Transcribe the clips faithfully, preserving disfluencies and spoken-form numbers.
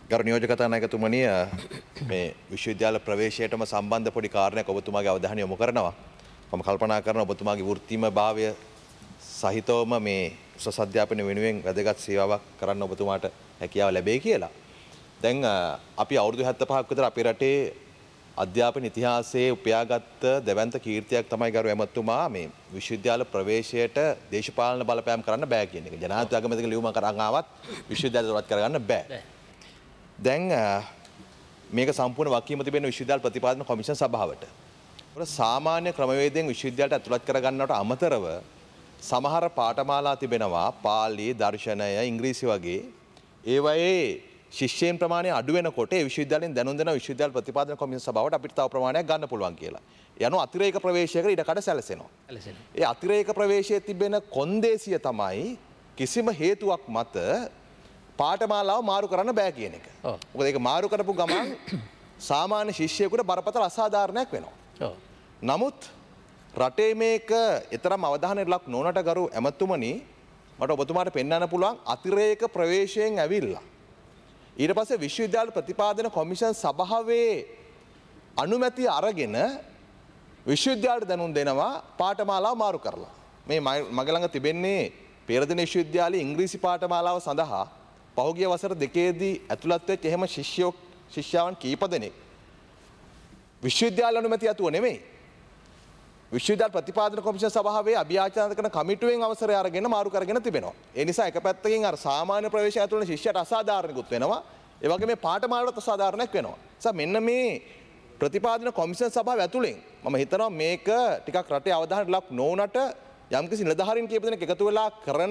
ගරු නියෝජක කතානායකතුමනි මේ විශ්වවිද්‍යාල ප්‍රවේශයටම සම්බන්ධ පොඩි කාරණයක් ඔබතුමාගේ අවධානය යොමු කරනවා. මම කල්පනා කරනවා ඔබතුමාගේ වෘත්තීය භාවය සහිතවම මේ උසස් අධ්‍යාපනය වෙනුවෙන් වැදගත් සේවාවක් කරන්න ඔබතුමාට හැකියාව ලැබෙයි කියලා. දැන් අපි අවුරුදු හැත්තෑ පහක් විතර අපේ රටේ අධ්‍යාපන ඉතිහාසයේ උපයාගත් දෙවන්ත කීර්තියක් තමයි ගරු ඇමතුමා මේ විශ්වවිද්‍යාල ප්‍රවේශයට දේශපාලන බලපෑම් කරන්න බෑ කියන එක. ජනාධිපති අගමැතික ලියුමක් කරන් ආවත් විශ්වවිද්‍යාල දොරවත් කරගන්න බෑ. දැන් මේක සම්පූර්ණ වගකීම තිබෙන විශ්වවිද්‍යාල ප්‍රතිපාදන කොමිෂන් සභාවට. ඒකට සාමාන්‍ය ක්‍රමවේදයෙන් විශ්වවිද්‍යාලයට ඇතුළත් කරගන්නවට අමතරව සමහර පාඨමාලා තිබෙනවා පාලි, දර්ශනය, ඉංග්‍රීසි වගේ. ඒවයේ ශිෂ්‍යයන් ප්‍රමාණය අඩු වෙනකොට ඒ විශ්වවිද්‍යාලයෙන් දැනුම් දෙන විශ්වවිද්‍යාල ප්‍රතිපාදන කොමිෂන් සභාවට අපිට තව ප්‍රමාණයක් ගන්න පුළුවන් කියලා. යනු අතිරේක ප්‍රවේශයකට ඉඩකඩ සැලසෙනවා. ඒ අතිරේක ප්‍රවේශයේ තිබෙන කොන්දේසිය තමයි කිසිම හේතුවක් මත පාඨමාලාව මාරු කරන්න බෑ කියන එක. මොකද ඒක මාරු කරපු ගමන් සාමාන්‍ය ශිෂ්‍යයෙකුට බරපතල අසාධාරණයක් වෙනවා. නමුත් රටේ මේක ඊතරම් අවධානයට ලක් නොවනට ගරු ඇමතුමනි මට ඔබතුමාට පෙන්වන්න පුළුවන් අතිරේක ප්‍රවේශයෙන් ඇවිල්ලා ඊට පස්සේ විශ්වවිද්‍යාල ප්‍රතිපාදන කොමිෂන් සභාවේ අනුමැතිය අරගෙන විශ්වවිද්‍යාලයට දැනුම් දෙනවා පාඨමාලාව මාරු කරලා. මේ මගේ ළඟ තිබෙන්නේ පෙරදින විශ්වවිද්‍යාලයේ ඉංග්‍රීසි පාඨමාලාව සඳහා පහුගිය වසර දෙකේදී ඇතුළත් වෙච්ච එහෙම ශිෂ්‍යෝ ශිෂ්‍යාවන් කීප දෙනෙක් විශ්වවිද්‍යාල අනුමැතිය ඇතුව නෙමෙයි විශ්වවිද්‍යාල ප්‍රතිපාදන කොමිෂන් සභාවේ අභියාචනා කරන කමිටුවෙන් අවසරය අරගෙන මාරු කරගෙන තිබෙනවා. ඒ නිසා එක පැත්තකින් අර සාමාන්‍ය ප්‍රවේශය ඇතුළේ ශිෂ්‍යයට අසාධාරණිකුත් වෙනවා. ඒ වගේ මේ පාඨමාලාවට අසාධාරණයක් වෙනවා. නිසා මෙන්න මේ ප්‍රතිපාදන කොමිෂන් සභාව ඇතුළෙන් මම හිතනවා මේක ටිකක් රටේ අවධානයට ලක් නොවුනට යම්කිසි නිලධාරීන් කීප දෙනෙක් එකතු වෙලා කරන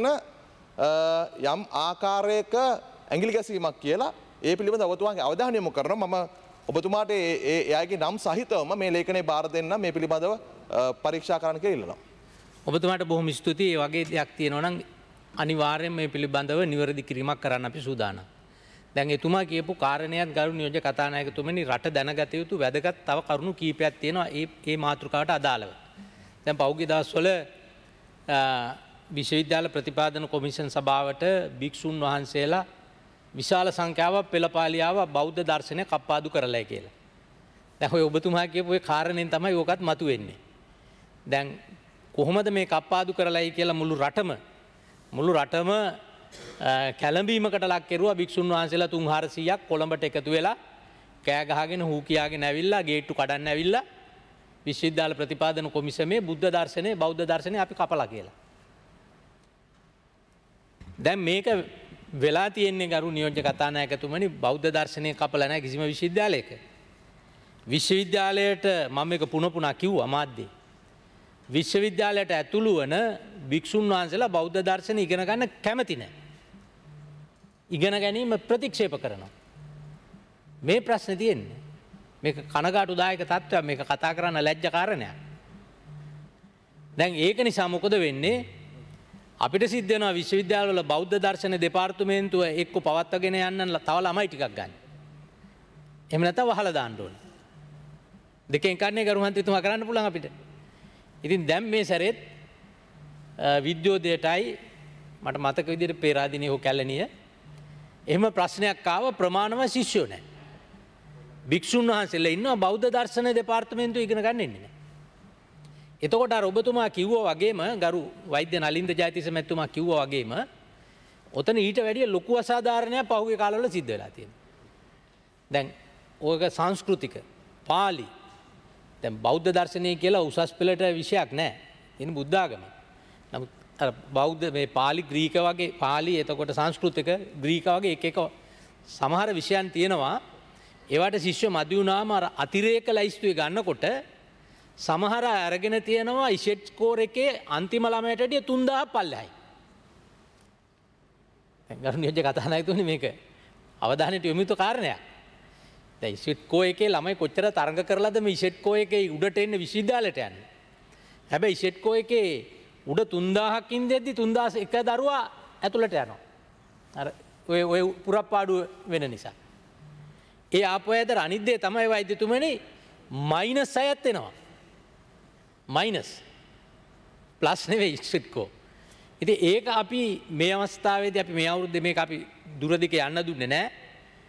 යම් ආකාරයක ඇඟිලි ගැසීමක් කියලා ඒ පිළිබඳව ඔබතුමාගේ අවධානය යොමු කරනවා. මම ඔබතුමාට ඒ එයාගේ නම් සහිතවම මේ ලේඛනය බාර දෙන්න මේ පිළිබඳව පරීක්ෂා කරන්න කියලා ඉල්ලනවා. ඔබතුමාට බොහොම ස්තුතියි. ඒ වගේ දෙයක් තියෙනවා නම් අනිවාර්යෙන් මේ පිළිබඳව නිවැරදි කිරීමක් කරන්න අපි සූදානම්. දැන් එතුමා කියපු කාරණයක් ගරු නියෝජ්‍ය කතානායකතුමනි රට දැනගත යුතු වැදගත් තව කරුණු කීපයක් තියෙනවා ඒ ඒ මාතෘකාවට අදාළව. දැන් පෞද්ගලික දවස්වල විශ්වවිද්‍යාල ප්‍රතිපාදන කොමිෂන් සභාවට භික්ෂුන් වහන්සේලා විශාල සංඛ්‍යාවක් පෙළපාලියාව බෞද්ධ දර්ශනය කප්පාදු කරලා කියලා. දැන් ඔය ඔබතුමා කියපු ඒ කාරණෙන් තමයි ඕකත් මතුවෙන්නේ. දැන් කොහොමද මේ කප්පාදු කරලායි කියලා මුළු රටම මුළු රටම කැළඹීමකට ලක් කෙරුවා භික්ෂුන් වහන්සේලා තුන් හාරසීයක් කොළඹට එකතු වෙලා කෑ ගහගෙන හූ කියාගෙන ඇවිල්ලා ගේට්ටු කඩන්න ඇවිල්ලා විශ්වවිද්‍යාල ප්‍රතිපාදන කොමිසමේ බුද්ධ දර්ශනය බෞද්ධ දර්ශනය අපි කපලා කියලා. දැන් මේක වෙලා තියෙන්නේ ගරු නියෝජ්‍ය කතානායකතුමනි බෞද්ධ දර්ශනය කපලා නැහැ කිසිම විශ්වවිද්‍යාලයක. විශ්වවිද්‍යාලයට මම මේක පුන පුනා කිව්වා මාධ්‍යේ. විශ්වවිද්‍යාලයට ඇතුළු වන භික්ෂුන් වහන්සේලා බෞද්ධ දර්ශන ඉගෙන ගන්න කැමති නැහැ. ඉගෙන ගැනීම ප්‍රතික්ෂේප කරනවා. මේ ප්‍රශ්නේ තියෙන්නේ. මේක කනගාටුදායක තත්ත්වයක්. මේක කතා කරන්න ලැජ්ජ කාරණයක්. දැන් ඒක නිසා මොකද වෙන්නේ? අපිට සිද්ධ වෙනවා විශ්වවිද්‍යාලවල බෞද්ධ දර්ශන දෙපාර්තමේන්තුව එක්ක පවත්වාගෙන යන්න තව ළමයි ටිකක් ගන්න. එහෙම නැත්නම් වහලා දාන්න ඕනේ. දෙකෙන් කන්නේ ගරුහන්තිතුමා කරන්න පුළුවන් අපිට. ඉතින් දැන් මේ සැරේත් විද්‍යෝදයටයි මට මතක විදිහට පේරාදෙණිය හෝ කැලණිය එහෙම ප්‍රශ්නයක් ආව ප්‍රමාණව ශිෂ්‍යෝ නැහැ. භික්ෂුන් වහන්සේලා ඉන්නවා බෞද්ධ දර්ශන දෙපාර්තමේන්තුව ඉගෙන ගන්න ඉන්නේ නැහැ. එතකොට අර ඔබතුමා කිව්වා වගේම ගරු වෛද්‍ය නලින්ද ජයතිස්ස මැතිතුමා කිව්වා වගේම ඔතන ඊට වැඩිය ලොකු අසාධාරණයක් පහුගිය කාලවල සිද්ධ වෙලා තියෙනවා. දැන් ඕක සංස්කෘතික පාලි දැන් බෞද්ධ දර්ශනය කියලා උසස් පෙළට විෂයක් නැහැ. ඉතින් බුද්ධ ආගම. නමුත් අර බෞද්ධ මේ පාලි ග්‍රීක වගේ පාලි එතකොට සංස්කෘතික ග්‍රීක වගේ එක එක සමහර විෂයන් තියෙනවා. ඒවට ශිෂ්‍ය මදි වුණාම අර අතිරේක ලයිස්තුවේ ගන්නකොට සමහර අරගෙන තියෙනවා ඉෂෙට් ස්කෝර් එකේ අන්තිම ළමයට වඩා තුන් දහසක් පල්ලෙහායි. දැන් ගරු නියෝජ්‍ය කතානායකතුමනි මේක අවධානයට යොමු යුතු කාරණයක්. දැන් ඉෂෙට් කෝ එකේ ළමයි කොච්චර තරඟ කරලාද මේ ඉෂෙට් කෝ එකේ උඩට එන්නේ විශ්වවිද්‍යාලයට යන්නේ. හැබැයි ඉෂෙට් කෝ එකේ උඩ තුන් දහසකින් දෙද්දි තුන් දහස් එක දරුවා ඇතුළට යනවා. අර ඔය ඔය පුරප්පාඩුව වෙන නිසා. ඒ ආපු අතර අනිත් දේ තමයි වෛද්‍යතුමනි මයිනස් හයක් එනවා. මයිනස් ප්ලස් නෙවෙයි ඉෂෙට් කෝ. ඉතින් ඒක අපි මේ අවස්ථාවේදී අපි මේ අවුරුද්දේ මේක අපි දුරදිග යන්න දුන්නේ නැහැ.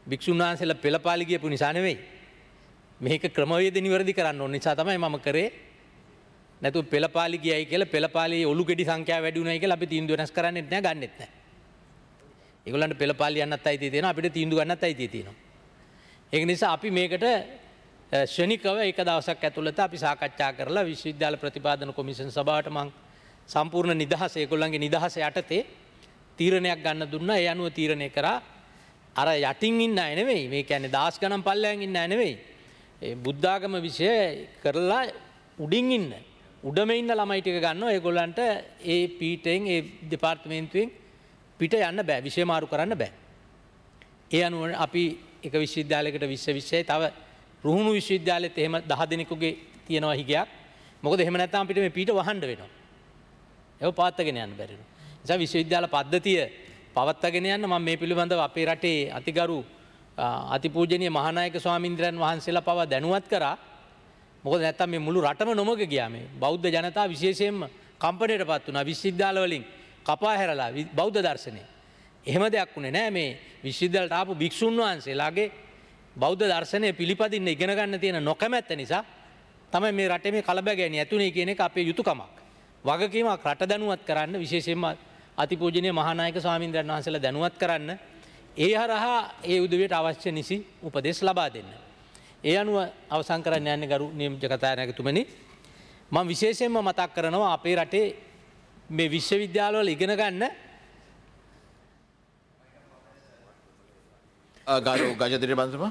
භික්ෂුන් වහන්සේලා පෙළපාලි ගියපු නිසා නෙවෙයි. මේක ක්‍රමවේද නිවැරදි කරන්න ඕන නිසා තමයි මම කරේ. නැතු පෙළපාලි ගියයි කියලා පෙළපාලි ඔලු ගෙඩි සංඛ්‍යාව වැඩි වුණයි කියලා අපි තීන්දුව වෙනස් කරන්නේ නැහැ, ගන්නෙත් නැහැ. ඒගොල්ලන්ට පෙළපාලි යන්නත් අයිතිය තියෙනවා, අපිට තීන්දුව ගන්නත් අයිතිය තියෙනවා. ඒක නිසා අපි මේකට ශනිකව එක දවසක් ඇතුළත අපි සාකච්ඡා කරලා විශ්වවිද්‍යාල ප්‍රතිපාදන කොමිෂන් සභාවට මං සම්පූර්ණ නිදහස ඒගොල්ලන්ගේ නිදහස යටතේ තීරණයක් ගන්න දුන්නා. ඒ අනුව තීරණය කරා අර යටින් ඉන්න අය නෙවෙයි, මේ කියන්නේ දහස් ගණන් පල්ලෙයන් ඉන්න අය නෙවෙයි. ඒ බුද්ධාගම විෂය කරලා උඩින් ඉන්න උඩම ඉන්න ළමයි ටික ගන්නවා. ඒගොල්ලන්ට ඒ පීඨයෙන් ඒ දෙපාර්තමේන්තුවෙන් පිට යන්න බෑ, විෂය මාරු කරන්න බෑ. ඒ අනුව අපි එක විශ්වවිද්‍යාලයකට විශ්ව විෂය තව රුහුණු විශ්වවිද්‍යාලෙත් එහෙම දහ දෙනෙකුගේ තියෙනවා හිගයක්. මොකද එහෙම නැත්නම් අපිට මේ පීඨ වහන්න වෙනවා. ඒක පවත්වාගෙන යන්න බැරි වෙනවා. ඒ නිසා විශ්වවිද්‍යාල පද්ධතිය පවත්වාගෙන යන්න මම මේ පිළිබඳව අපේ රටේ අතිගරු අතිපූජනීය මහානායක ස්වාමීන්ද්‍රයන් වහන්සේලා පවා දැනුවත් කරා. මොකද නැත්තම් මේ මුළු රටම නොමග ගියා. මේ බෞද්ධ ජනතාව විශේෂයෙන්ම කම්පණයටපත් වුණා. විශ්වවිද්‍යාල වලින් කපා හැරලා බෞද්ධ දර්ශනය. එහෙම දෙයක් උනේ නෑ. මේ විශ්වවිද්‍යාලට ආපු භික්ෂුන් වහන්සේලාගේ බෞද්ධ දර්ශනය පිළිපදින්න ඉගෙන ගන්න තියෙන නොකමැත්ත නිසා තමයි මේ රටේ මේ කලබගෑනිය ඇතුනේ කියන එක අපේ යුතුයකමක්. වගකීමක් රට දැනුවත් කරන්න, විශේෂයෙන්ම අතිපූජනීය මහානායක ස්වාමීන්ද්‍රයන් වහන්සේලා දැනුවත් කරන්න, ඒ හරහා ඒ උදවියට අවශ්‍ය නිසි උපදෙස් ලබා දෙන්න. ඒ අනුව අවසන් කරන්න යන්නේ ගරු නියෝජ්‍ය කතානායකතුමනි, මම විශේෂයෙන්ම මතක් කරනවා අපේ රටේ මේ විශ්වවිද්‍යාලවල ඉගෙන ගන්න ගරු ගජදිරි බන්සුමා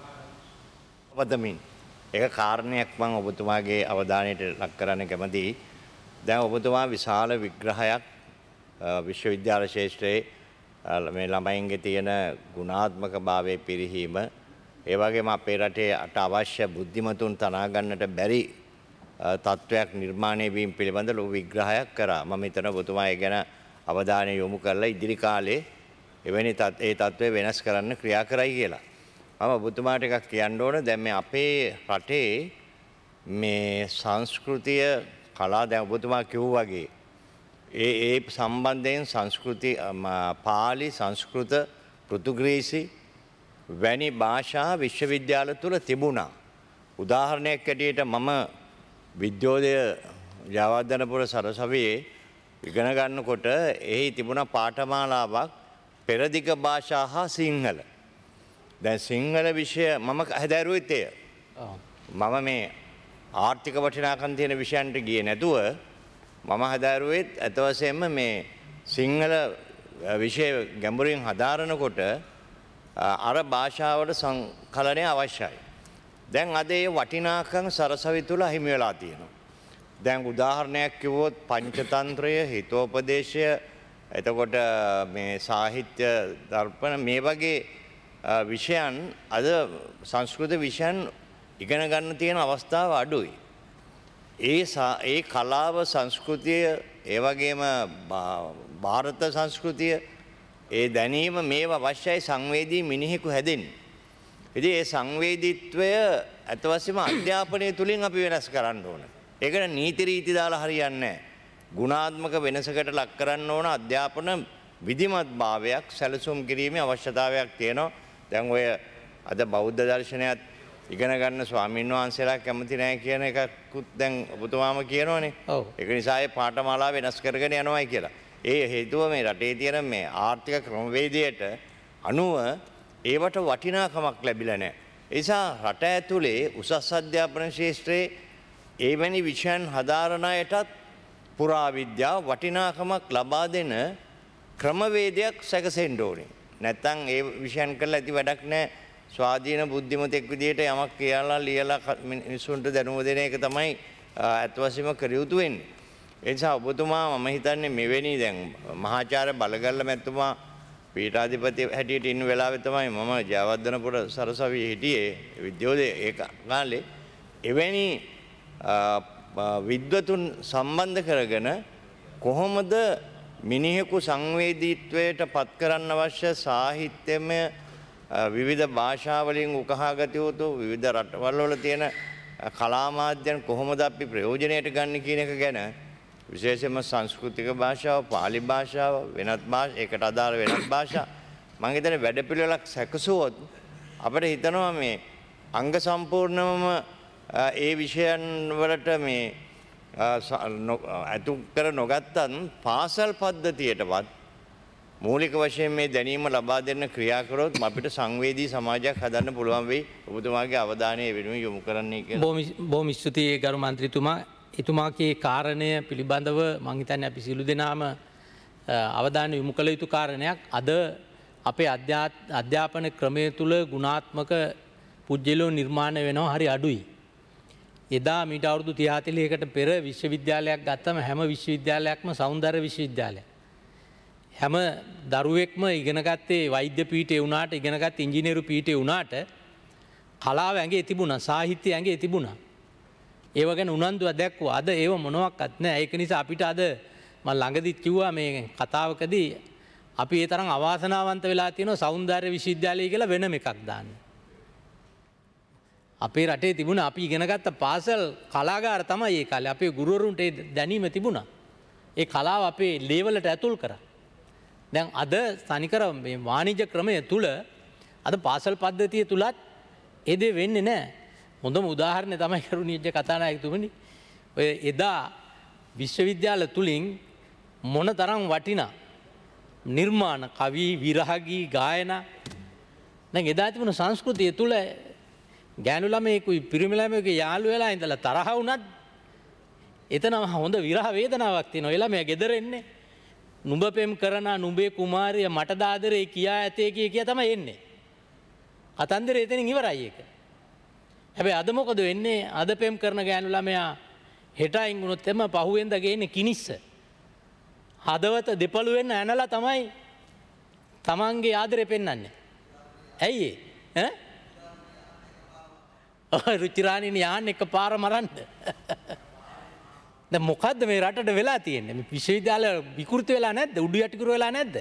වදමින් ඒක කාරණයක් මම ඔබතුමාගේ අවධානයට ලක් කරන්න කැමතියි. දැන් ඔබතුමා විශාල විග්‍රහයක් විශ්වවිද්‍යාල ශාස්ත්‍රයේ මේ ළමයින්ගේ තියෙන ගුණාත්මක භාවයේ පිරිහීම, ඒ වගේම අපේ රටේ අට අවශ්‍ය බුද්ධිමතුන් තනා ගන්නට බැරි තත්වයක් නිර්මාණය වීම පිළිබඳ ලොකු විග්‍රහයක් කරා. මම හිතනවා ඔබතුමා ඒ ගැන අවධානය යොමු කරලා ඉදිරි කාලේ එවැනි ඒ තත්ත්වය වෙනස් කරන්න ක්‍රියා කරයි කියලා. මම ඔබතුමාට එකක් කියන්න ඕන. දැන් මේ අපේ රටේ මේ සංස්කෘතිය කලා දැන් ඔබතුමා කිව්වා වගේ ඒ ඒ සම්බන්ධයෙන් සංස්කෘති පාලි සංස්කෘත පෘතුගීසි වැනි භාෂා විශ්වවිද්‍යාල තුල තිබුණා. උදාහරණයක් ඇටියට මම විද්‍යෝදය ජයවර්ධනපුර සරසවියේ ඉගෙන ගන්නකොට එහි තිබුණ පාඨමාලාවක් පෙරදිග භාෂා හා සිංහල. දැන් සිංහල විෂය මම හැදෑරුවෙත් එය. මම මේ ආර්ථික වටිනාකම් තියෙන විෂයන්ට ගියේ නැතුව මම හදාරුවෙත් අත වශයෙන්ම මේ සිංහල විෂය ගැඹුරින් හදාරනකොට අර භාෂාවට සංකලනය අවශ්‍යයි. දැන් අද ඒ වටිනාකම් සරසවි තුල හිමි වෙලා තියෙනවා. දැන් උදාහරණයක් කිව්වොත් පංචතන්ත්‍රය, හිතෝපදේශය, එතකොට මේ සාහිත්‍ය දර්පණ මේ වගේ විෂයන් අද සංස්කෘත විෂයන් ඉගෙන ගන්න තියෙන අවස්ථාව අඩුයි. ඒ ඒ කලාව සංස්කෘතිය ඒ වගේම ಭಾರತ සංස්කෘතිය ඒ දැනීම මේවා අවශ්‍යයි සංවේදී මිනිහෙකු හැදෙන්න. ඉතින් ඒ සංවේදීත්වය අතවශ්‍යම අධ්‍යාපනය තුලින් අපි වෙනස් කරන්න ඕන. ඒකට නීති රීති දාලා හරියන්නේ නැහැ. ගුණාත්මක වෙනසකට ලක් කරන්න ඕන අධ්‍යාපන විධිමත් භාවයක් සැලසුම් කිරීමේ අවශ්‍යතාවයක් තියෙනවා. දැන් ඔය අද බෞද්ධ දර්ශනයත් ඉගෙන ගන්න ස්වාමීන් වහන්සේලා කැමති නැහැ කියන එකකුත් දැන් ඔබතුමාම කියනෝනේ. ඔව්. ඒක නිසා ඒ පාඨමාලා වෙනස් කරගෙන යනවායි කියලා. ඒ හේතුව මේ රටේ තියෙන මේ ආර්ථික ක්‍රමවේදයට අනුව ඒවට වටිනාකමක් ලැබිලා නැහැ. ඒ නිසා රට ඇතුලේ උසස් අධ්‍යාපන ශාස්ත්‍රයේ එවැනි විෂයන් හදාරන අයටත් පුරාවිද්‍යාව වටිනාකමක් ලබා දෙන ක්‍රමවේදයක් සැකසෙන්න ඕනේ. නැත්තම් ඒ විෂයන් කරලා ඇති වැඩක් නැහැ. ස්වාධීන බුද්ධිමතෙක් විදියට යමක් කියලා ලියලා මිනිසුන්ට දැනුම දෙන එක තමයි අත් වශයෙන්ම කර යුතු වෙන්නේ. ඒ නිසා ඔබතුමා මම හිතන්නේ මෙවැනි දැන් මහාචාර්ය බලගල්ල මැතිතුමා පීඨාධිපති හැටියට ඉන්න වෙලාවේ තමයි මම ජයවර්ධනපුර සරසවියේ හිටියේ විද්‍යෝදය ඒ කාලේ. එවැනි විද්වතුන් සම්බන්ධ කරගෙන කොහොමද මිනිහෙකු සංවේදීත්වයට පත් කරන්න අවශ්‍ය සාහිත්‍යමය විවිධ භාෂාවලින් උකහාගත යුතු විවිධ රටවල් වල තියෙන කලාමාධ්‍යයන් කොහොමද අපි ප්‍රයෝජනයට ගන්න කියන එක ගැන විශේෂයෙන්ම සංස්කෘතික භාෂාව, පාලි භාෂාව, වෙනත් භාෂා, ඒකට අදාළ වෙනත් භාෂා මම හිතන්නේ වැඩපිළිවෙලක් සැකසුවොත් අපිට හිතනවා මේ අංග සම්පූර්ණවම ඒ විෂයන් වලට මේ ඇතු කර නොගත්තත් පාසල් පද්ධතියටවත් මූලික වශයෙන් මේ දැනීම ලබා දෙන්න ක්‍රියා කරොත් අපිට සංවේදී සමාජයක් හදන්න පුළුවන් වෙයි. ඔබතුමාගේ අවධානය ඒ වෙනුවෙන් යොමු කරන්නයි කියලා. බොහොම ස්තුතියි ගරු මන්ත්‍රීතුමා. එතුමාගේ කාරණය පිළිබඳව මම හිතන්නේ අපි සියලු දෙනාම අවධානය යොමු කළ යුතු කාරණයක්. අද අපේ අධ්‍යාපන ක්‍රමය තුල ගුණාත්මක පුජ්‍යලෝ නිර්මාණය වෙනවා හරි අඩුයි. එදා මීට අවුරුදු තිහ හතළිහකට පෙර විශ්වවිද්‍යාලයක් ගත්තම හැම විශ්වවිද්‍යාලයක්ම සෞන්දර්ය විශ්වවිද්‍යාලයක්. හැම දරුවෙක්ම ඉගෙන ගත්තේ වෛද්‍ය පීඨේ වුණාට ඉගෙන ගත්තේ ඉංජිනේරු පීඨේ වුණාට කලාව ඇඟේ තිබුණා, සාහිත්‍ය ඇඟේ තිබුණා. ඒව ගැන උනන්දුව දැක්වුවා. අද ඒව මොනවත් නැහැ. ඒක නිසා අපිට අද මම ළඟදිත් කිව්වා මේ කතාවකදී අපි ඒ තරම් අවාසනාවන්ත වෙලා තියෙනවා සෞන්දර්ය විශ්වවිද්‍යාලය කියලා වෙනම එකක් දාන්න. අපේ රටේ තිබුණ අපි ඉගෙන ගත්ත පාසල් කලාගාර තමයි ඒ කාලේ. අපේ ගුරුවරුන්ට ඒ දැනීම තිබුණා. ඒ කලාව අපේ ලේවලට ඇතුල් කරා. දැන් අද තනිකර මේ වාණිජ්‍ය ක්‍රමය තුල අද පාසල් පද්ධතිය තුලත් ඒ දේ වෙන්නේ නැහැ. හොඳම උදාහරණය තමයි කරුණීය කතානායකතුමනි. ඔය එදා විශ්වවිද්‍යාල තුලින් මොනතරම් වටිනා නිර්මාණ කවි විරහගී ගායනා දැන් එදා තිබුණ සංස්කෘතිය තුල ගෑනු ළමයෙකුයි පිරිමි ළමයෙකුගේ යාළු වෙලා ඉඳලා තරහ වුණත් එතන හොඳ විරහ වේදනාවක් තියෙනවා. ඒ ළමයා ගෙදර එන්නේ නුඹ පෙම් කරන නුඹේ කුමාරිය මට දාදරේ කියා ඇතේ කිය කිය තමයි එන්නේ. කතන්දරේ එතනින් ඉවරයි ඒක. හැබැයි අද මොකද වෙන්නේ? අද පෙම් කරන ගෑනු ළමයා හෙටයින් වුණොත් එම පහුවෙන්ද ගේන්නේ කිනිස්ස. හදවත දෙපළුවෙන් ඇනලා තමයි තමන්ගේ ආදරේ පෙන්වන්නේ. ඇයි ඒ? ඈ? රුචිරාණිනි යහන් එක පාර මරන්න. දැන් මොකද්ද මේ රටට වෙලා තියෙන්නේ? මේ විශ්වවිද්‍යාල විකෘති වෙලා නැද්ද? උඩු යටිකුරු වෙලා නැද්ද?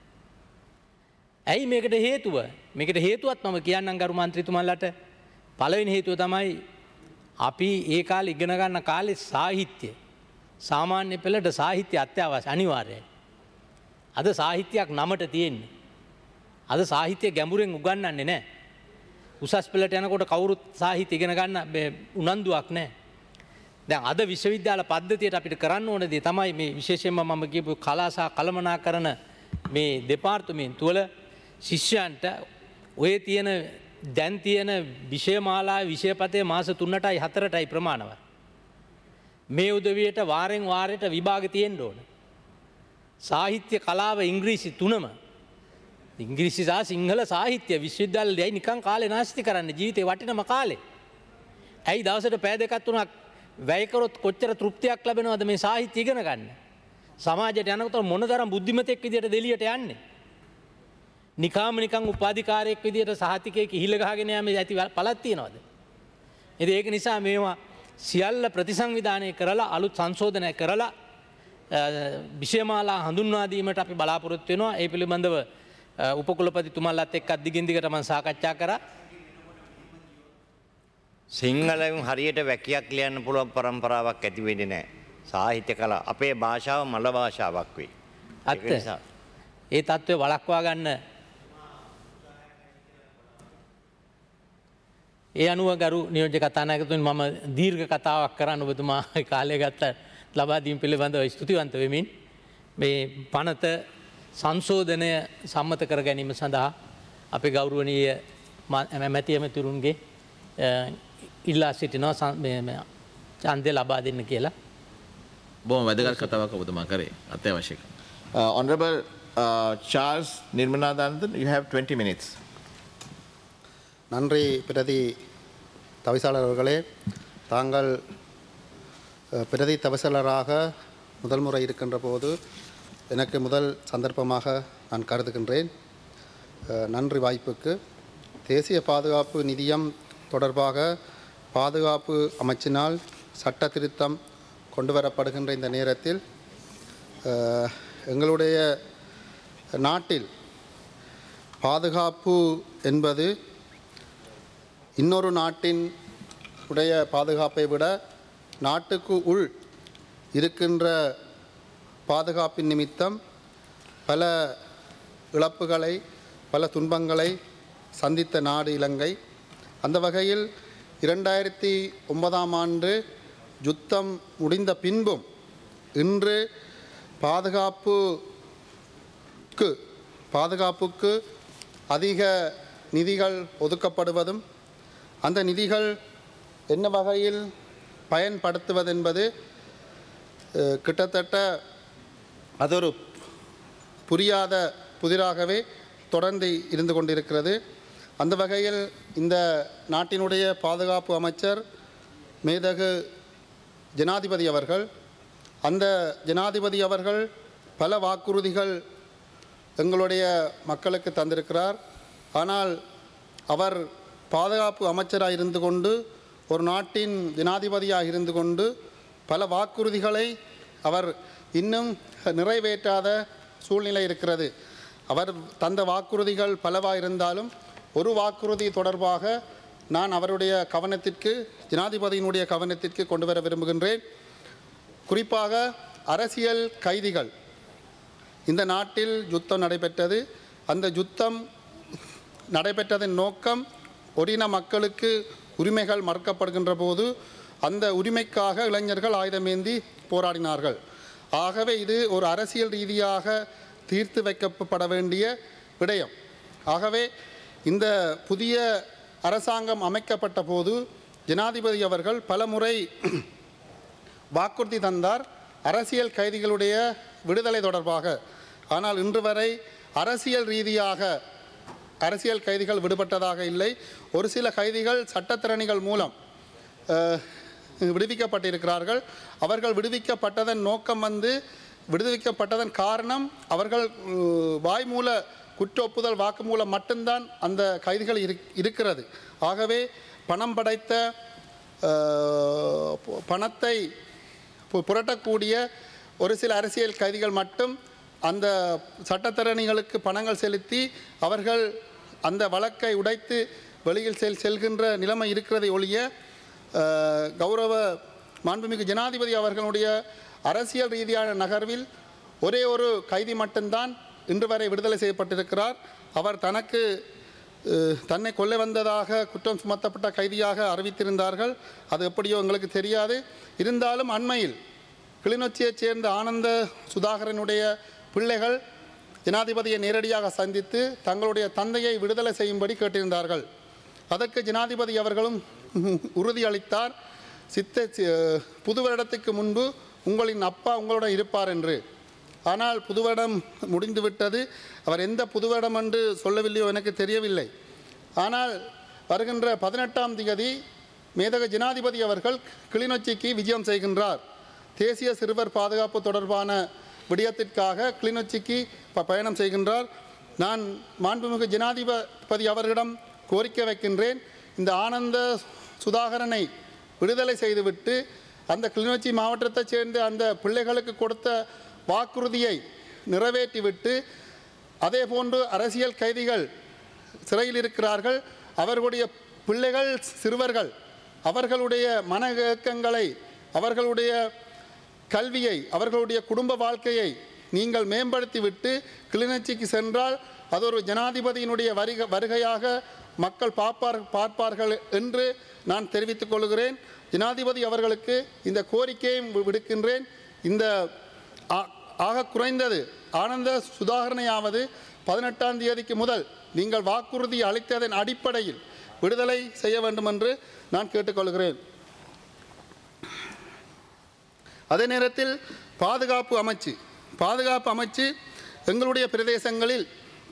ඇයි මේකට හේතුව? මේකට හේතුවත් මම කියන්නම් ගරු මන්ත්‍රීතුමන්ලට. පළවෙනි හේතුව තමයි අපි ඒ කාලේ ඉගෙන ගන්න කාලේ සාහිත්‍ය සාමාන්‍ය පෙළට සාහිත්‍ය අත්‍යවශ්‍ය අනිවාර්යයි. අද සාහිත්‍යයක් නමට තියෙන්නේ. අද සාහිත්‍ය ගැඹුරෙන් උගන්වන්නේ නැහැ. උසස් පෙළට යනකොට කවුරුත් සාහිත්‍ය ඉගෙන ගන්න උනන්දුවක් නැහැ. දැන් අද විශ්වවිද්‍යාල පද්ධතියට අපිට කරන්න ඕන දේ තමයි මේ විශේෂයෙන්ම මම කියපු කලා සහ කළමනාකරණ මේ දෙපාර්තමේන්තුව වල ශිෂ්‍යයන්ට ඔය තියෙන දැන් තියෙන විෂයමාලාවේ විෂයපතේ මාස තුනටයි හතරටයි ප්‍රමාණවත්. මේ උදවියට වාරෙන් වාරයට විභාග තියෙන්න ඕන. සාහිත්‍ය කලාව ඉංග්‍රීසි තුනම ඉංග්‍රීසි සහ සිංහල සාහිත්‍ය විශ්වවිද්‍යාලයයි නිකන් කාලේ නාස්ති කරන්න ජීවිතේ වටිනම කාලේ. ඇයි දවසට පැය දෙකක් තුනක් වැය කරොත් කොච්චර තෘප්තියක් ලැබෙනවද මේ සාහිත්‍ය ඉගෙන ගන්න? සමාජයට යනකොට මොනතරම් බුද්ධිමතෙක් විදියට දෙලියට යන්නේ? නිකාම නිකන් උපාධිකාරයෙක් විදියට සහතිකයක ඉහිල ගහගෙන යන්නේ ඇති පළක් තියනවද? ඉතින් ඒක නිසා මේවා සියල්ල ප්‍රතිසංවිධානය කරලා අලුත් සංශෝධනය කරලා විෂයමාලා හඳුන්වා දීමට අපි බලාපොරොත්තු වෙනවා. ඒ පිළිබඳව උපකුලපතිතුමාලත් එක්ක දිගින් දිගට මම සාකච්ඡා කරා. සිංහලෙන් හරියට වැකියක් ලියන්න පුළුවන් પરම්පරාවක් ඇති වෙන්නේ නැහැ. සාහිත්‍ය කලාව අපේ භාෂාව මල භාෂාවක් වෙයි. ඇත්ත. ඒ தત્ත්වය වළක්වා ගන්න ඒ අනුව ගරු නියෝජ්‍ය කතානායකතුමනි මම දීර්ඝ කතාවක් කරන්න ඔබතුමා කාලය ගත්ත ලබා දීම පිළිබඳව ස්තුතිවන්ත වෙමින් මේ පනත සංශෝධනය සම්මත කර ගැනීම සඳහා අපේ ගෞරවනීය මැති ඇමතිවරුන්ගේ ඉල්ලා සිටිනවා ඡන්දය ලබා දෙන්න කියලා. බොහොම වැදගත් කතාවක් ඔබතුමා කරේ. අත්‍යවශ්‍යක. Honorable uh, Charles Nirmanathan, you have twenty minutes. நன்றி பிரதி தவிசாளர் அவர்களே. தாங்கள் பிரதி தவிசாளராக முதல் முறை இருக்கின்ற போது எனக்கு முதல் சந்தர்ப்பமாக நான் கருதுகின்றேன். நன்றி வாய்ப்புக்கு. தேசிய பாதுகாப்பு நிதியம் தொடர்பாக பாதுகாப்பு அமைச்சினால் சட்ட திருத்தம் கொண்டு வரப்படுகின்ற இந்த நேரத்தில் எங்களுடைய நாட்டில் பாதுகாப்பு என்பது இன்னொரு நாட்டின் உடைய பாதுகாப்பை விட நாட்டுக்கு உள் இருக்கின்ற பாதுகாப்பின் நிமித்தம் பல இழப்புகளை பல துன்பங்களை சந்தித்த நாடு இலங்கை. அந்த வகையில் இரண்டாயிரத்தி ஒன்பதாம் ஆண்டு யுத்தம் முடிந்த பின்பும் இன்று பாதுகாப்புக்கு பாதுகாப்புக்கு அதிக நிதிகள் ஒதுக்கப்படுவதும் அந்த நிதிகள் என்ன வகையில் பயன்படுத்துவதென்பது கிட்டத்தட்ட அது ஒரு புரியாத புதிராகவே தொடர்ந்து இருந்து கொண்டிருக்கிறது. அந்த வகையில் இந்த நாட்டினுடைய பாதுகாப்பு அமைச்சர் மேதகு ஜனாதிபதி அவர்கள் அந்த ஜனாதிபதி அவர்கள் பல வாக்குறுதிகள் எங்களுடைய மக்களுக்கு தந்திருக்கிறார். ஆனால் அவர் பாதுகாப்பு அமைச்சராக இருந்து கொண்டு ஒரு நாட்டின் ஜனாதிபதியாக இருந்து கொண்டு பல வாக்குறுதிகளை அவர் இன்னும் நிறைவேற்றாத சூழ்நிலை இருக்கிறது. அவர் தந்த வாக்குறுதிகள் பலவாக இருந்தாலும் ஒரு வாக்குறுதி தொடர்பாக நான் அவருடைய கவனத்திற்கு ஜனாதிபதியினுடைய கவனத்திற்கு கொண்டு வர விரும்புகின்றேன். குறிப்பாக அரசியல் கைதிகள். இந்த நாட்டில் யுத்தம் நடைபெற்றது. அந்த யுத்தம் நடைபெற்றதன் நோக்கம் ஒரின மக்களுக்கு உரிமைகள் மறுக்கப்படுகின்ற போது அந்த உரிமைக்காக இளைஞர்கள் ஆயுதமேந்தி போராடினார்கள். ஆகவே இது ஒரு அரசியல் ரீதியாக தீர்த்து வைக்கப்பட வேண்டிய விடயம். ஆகவே இந்த புதிய அரசாங்கம் அமைக்கப்பட்ட போது ஜனாதிபதி அவர்கள் பல முறை வாக்குறுதி தந்தார் அரசியல் கைதிகளுடைய விடுதலை தொடர்பாக. ஆனால் இன்று வரை அரசியல் ரீதியாக அரசியல் கைதிகள் விடுபட்டதாக இல்லை. ஒரு சில கைதிகள் சட்டத்திறனிகள் மூலம் விடுவிக்கப்பட்டிருக்கிறார்கள். அவர்கள் விடுவிக்கப்பட்டதன் நோக்கம் வந்து விடுவிக்கப்பட்டதன் காரணம் அவர்கள் வாய்மூல குற்ற ஒப்புதல் வாக்குமூலம் மட்டும்தான் அந்த கைதிகள் இருக்கிறது. ஆகவே பணம் படைத்த பணத்தை புரட்டக்கூடிய ஒரு சில அரசியல் கைதிகள் மட்டும் அந்த சட்டத்தரணிகளுக்கு பணங்கள் செலுத்தி அவர்கள் அந்த வழக்கை உடைத்து வெளியில் செல் செல்கின்ற நிலைமை இருக்கிறதை ஒழிய கௌரவ மாண்புமிகு ஜனாதிபதி அவர்களுடைய அரசியல் ரீதியான நகர்வில் ஒரே ஒரு கைதி மட்டும்தான் இன்று வரை விடுதலை செய்யப்பட்டிருக்கிறார். அவர் தனக்கு தன்னை கொல்ல வந்ததாக குற்றம் சுமத்தப்பட்ட கைதியாக அறிவித்திருந்தார்கள். அது எப்படியோ எங்களுக்கு தெரியாது. இருந்தாலும் அண்மையில் கிளிநொச்சியைச் சேர்ந்த ஆனந்த சுதாகரனுடைய பிள்ளைகள் ஜனாதிபதியை நேரடியாக சந்தித்து தங்களுடைய தந்தையை விடுதலை செய்யும்படி கேட்டிருந்தார்கள். அதற்கு ஜனாதிபதி அவர்களும் உறுதியளித்தார், சித்த புது வருடத்துக்கு முன்பு உங்களின் அப்பா உங்களுடன் இருப்பார் என்று. ஆனால் புதுவடம் முடிந்துவிட்டது. அவர் எந்த புதுவடம் என்று சொல்லவில்லையோ எனக்கு தெரியவில்லை. ஆனால் வருகின்ற பதினெட்டாம் தேதி மேதக ஜனாதிபதி அவர்கள் கிளிநொச்சிக்கு விஜயம் செய்கின்றார். தேசிய சிறுவர் பாதுகாப்பு தொடர்பான விடயத்திற்காக கிளிநொச்சிக்கு பயணம் செய்கின்றார். நான் மாண்புமிகு ஜனாதிபதி அவர்களிடம் கோரிக்கை வைக்கின்றேன், இந்த ஆனந்த சுதாகரனை விடுதலை செய்துவிட்டு அந்த கிளிநொச்சி மாவட்டத்தைச் சேர்ந்த அந்த பிள்ளைகளுக்கு கொடுத்த வாக்குறுதியை நிறைவேற்றிவிட்டு அதே போன்று அரசியல் கைதிகள் சிறையில் இருக்கிறார்கள். அவர்களுடைய பிள்ளைகள் சிறுவர்கள் அவர்களுடைய மன இயக்கங்களை அவர்களுடைய கல்வியை அவர்களுடைய குடும்ப வாழ்க்கையை நீங்கள் மேம்படுத்திவிட்டு கிளிநொச்சிக்கு சென்றால் அது ஒரு ஜனாதிபதியினுடைய வருகை வருகையாக மக்கள் பார்ப்பார் பார்ப்பார்கள் என்று நான் தெரிவித்துக் கொள்கிறேன். ஜனாதிபதி அவர்களுக்கு இந்த கோரிக்கையை விடுக்கின்றேன். இந்த ஆக குறைந்தது ஆனந்த சுதாகரனையாவது பதினெட்டாம் தேதிக்கு முதல் நீங்கள் வாக்குறுதி அளித்ததன் அடிப்படையில் விடுதலை செய்ய வேண்டும் என்று நான் கேட்டுக்கொள்கிறேன். அதே நேரத்தில் பாதுகாப்பு அமைச்சு பாதுகாப்பு அமைச்சு எங்களுடைய பிரதேசங்களில்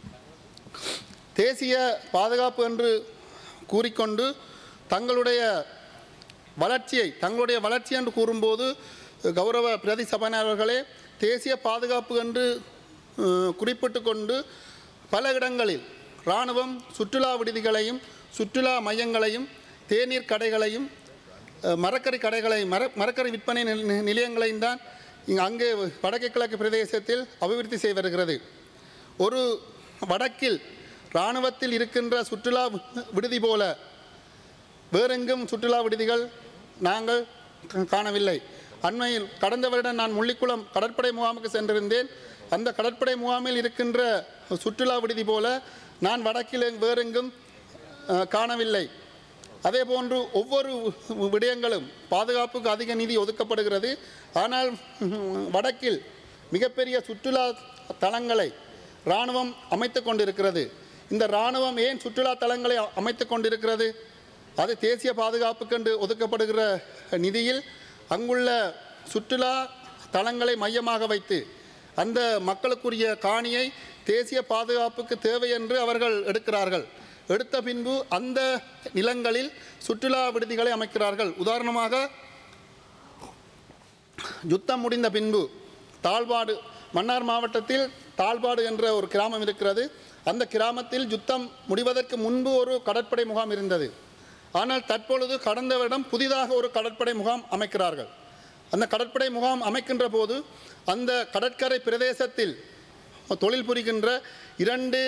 தேசிய பாதுகாப்பு என்று கூறிக்கொண்டு தங்களுடைய வளர்ச்சியை தங்களுடைய வளர்ச்சி என்று கூறும்போது கௌரவ பிரதி சபாநாயகர்களே, தேசிய பாதுகாப்பு என்று குறிப்பிட்டு கொண்டு பல இடங்களில் இராணுவம் சுற்றுலா விடுதிகளையும் சுற்றுலா மையங்களையும் தேநீர் கடைகளையும் மரக்கறி கடைகளை மர மரக்கறி விற்பனை நிலையங்களையும் தான் இங்கே அங்கே வடக்கு கிழக்கு பிரதேசத்தில் அபிவிருத்தி செய்து வருகிறது. ஒரு வடக்கில் இராணுவத்தில் இருக்கின்ற சுற்றுலா விடுதி போல வேறெங்கும் சுற்றுலா விடுதிகள் நாங்கள் காணவில்லை. அண்மையில் கடந்த வருடம் நான் முள்ளிக்குளம் கடற்படை முகாமுக்கு சென்றிருந்தேன். அந்த கடற்படை முகாமில் இருக்கின்ற சுற்றுலா விடுதி போல நான் வடக்கில் வேறெங்கும் அஹ், காணவில்லை. அதே போன்று ஒவ்வொரு விடயங்களும் பாதுகாப்புக்கு அதிக நிதி ஒதுக்கப்படுகிறது. ஆனால் ம், வடக்கில் மிகப்பெரிய சுற்றுலா தலங்களை இராணுவம் அமைத்து கொண்டிருக்கிறது. இந்த இராணுவம் ஏன் சுற்றுலா தலங்களை அமைத்து கொண்டிருக்கிறது? அது தேசிய பாதுகாப்புக்கென்று ஒதுக்கப்படுகிற நிதியில் அங்குள்ள சுற்றுலா தலங்களை மையமாக வைத்து அந்த மக்களுக்குரிய காணியை தேசிய பாதுகாப்புக்கு தேவை என்று அவர்கள் எடுக்கிறார்கள். எடுத்த பின்பு அந்த நிலங்களில் சுற்றுலா விடுதிகளை அமைக்கிறார்கள். உதாரணமாக யுத்தம் முடிந்த பின்பு தாழ்பாடு மன்னார் மாவட்டத்தில் தாழ்பாடு என்ற ஒரு கிராமம் இருக்கிறது. அந்த கிராமத்தில் யுத்தம் முடிவதற்கு முன்பு ஒரு கடற்படை முகாம் இருந்தது. ஆனால் தற்பொழுது கடந்த வருடம் புதிதாக ஒரு கடற்படை முகாம் அமைக்கிறார்கள். அந்த கடற்படை முகாம் அமைக்கின்ற போது அந்த கடற்கரை பிரதேசத்தில் தொழில் புரிகின்ற இரண்டு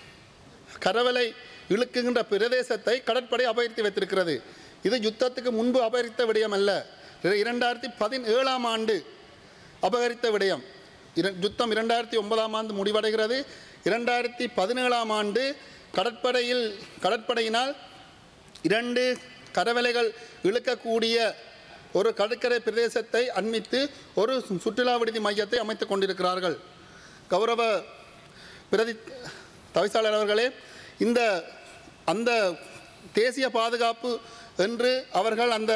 கரவலை இழுக்குகின்ற பிரதேசத்தை கடற்படை அபகரித்து வைத்திருக்கிறது. இது யுத்தத்துக்கு முன்பு அபகரித்த விடயம் அல்ல. இரண்டாயிரத்தி பதினேழாம் ஆண்டு அபகரித்த விடயம். யுத்தம் இரண்டாயிரத்தி ஒன்பதாம் ஆண்டு முடிவடைகிறது. இரண்டாயிரத்தி பதினேழாம் ஆண்டு கடற்படையில் கடற்படையினால் இரண்டு கரவலைகள் இழுக்கக்கூடிய ஒரு கடற்கரை பிரதேசத்தை அண்மித்து ஒரு சுற்றுலா விடுதி மையத்தை அமைத்து கொண்டிருக்கிறார்கள். கௌரவ பிரதி தவிசாளர் அவர்களே, இந்த அந்த தேசிய பாதுகாப்பு என்று அவர்கள் அந்த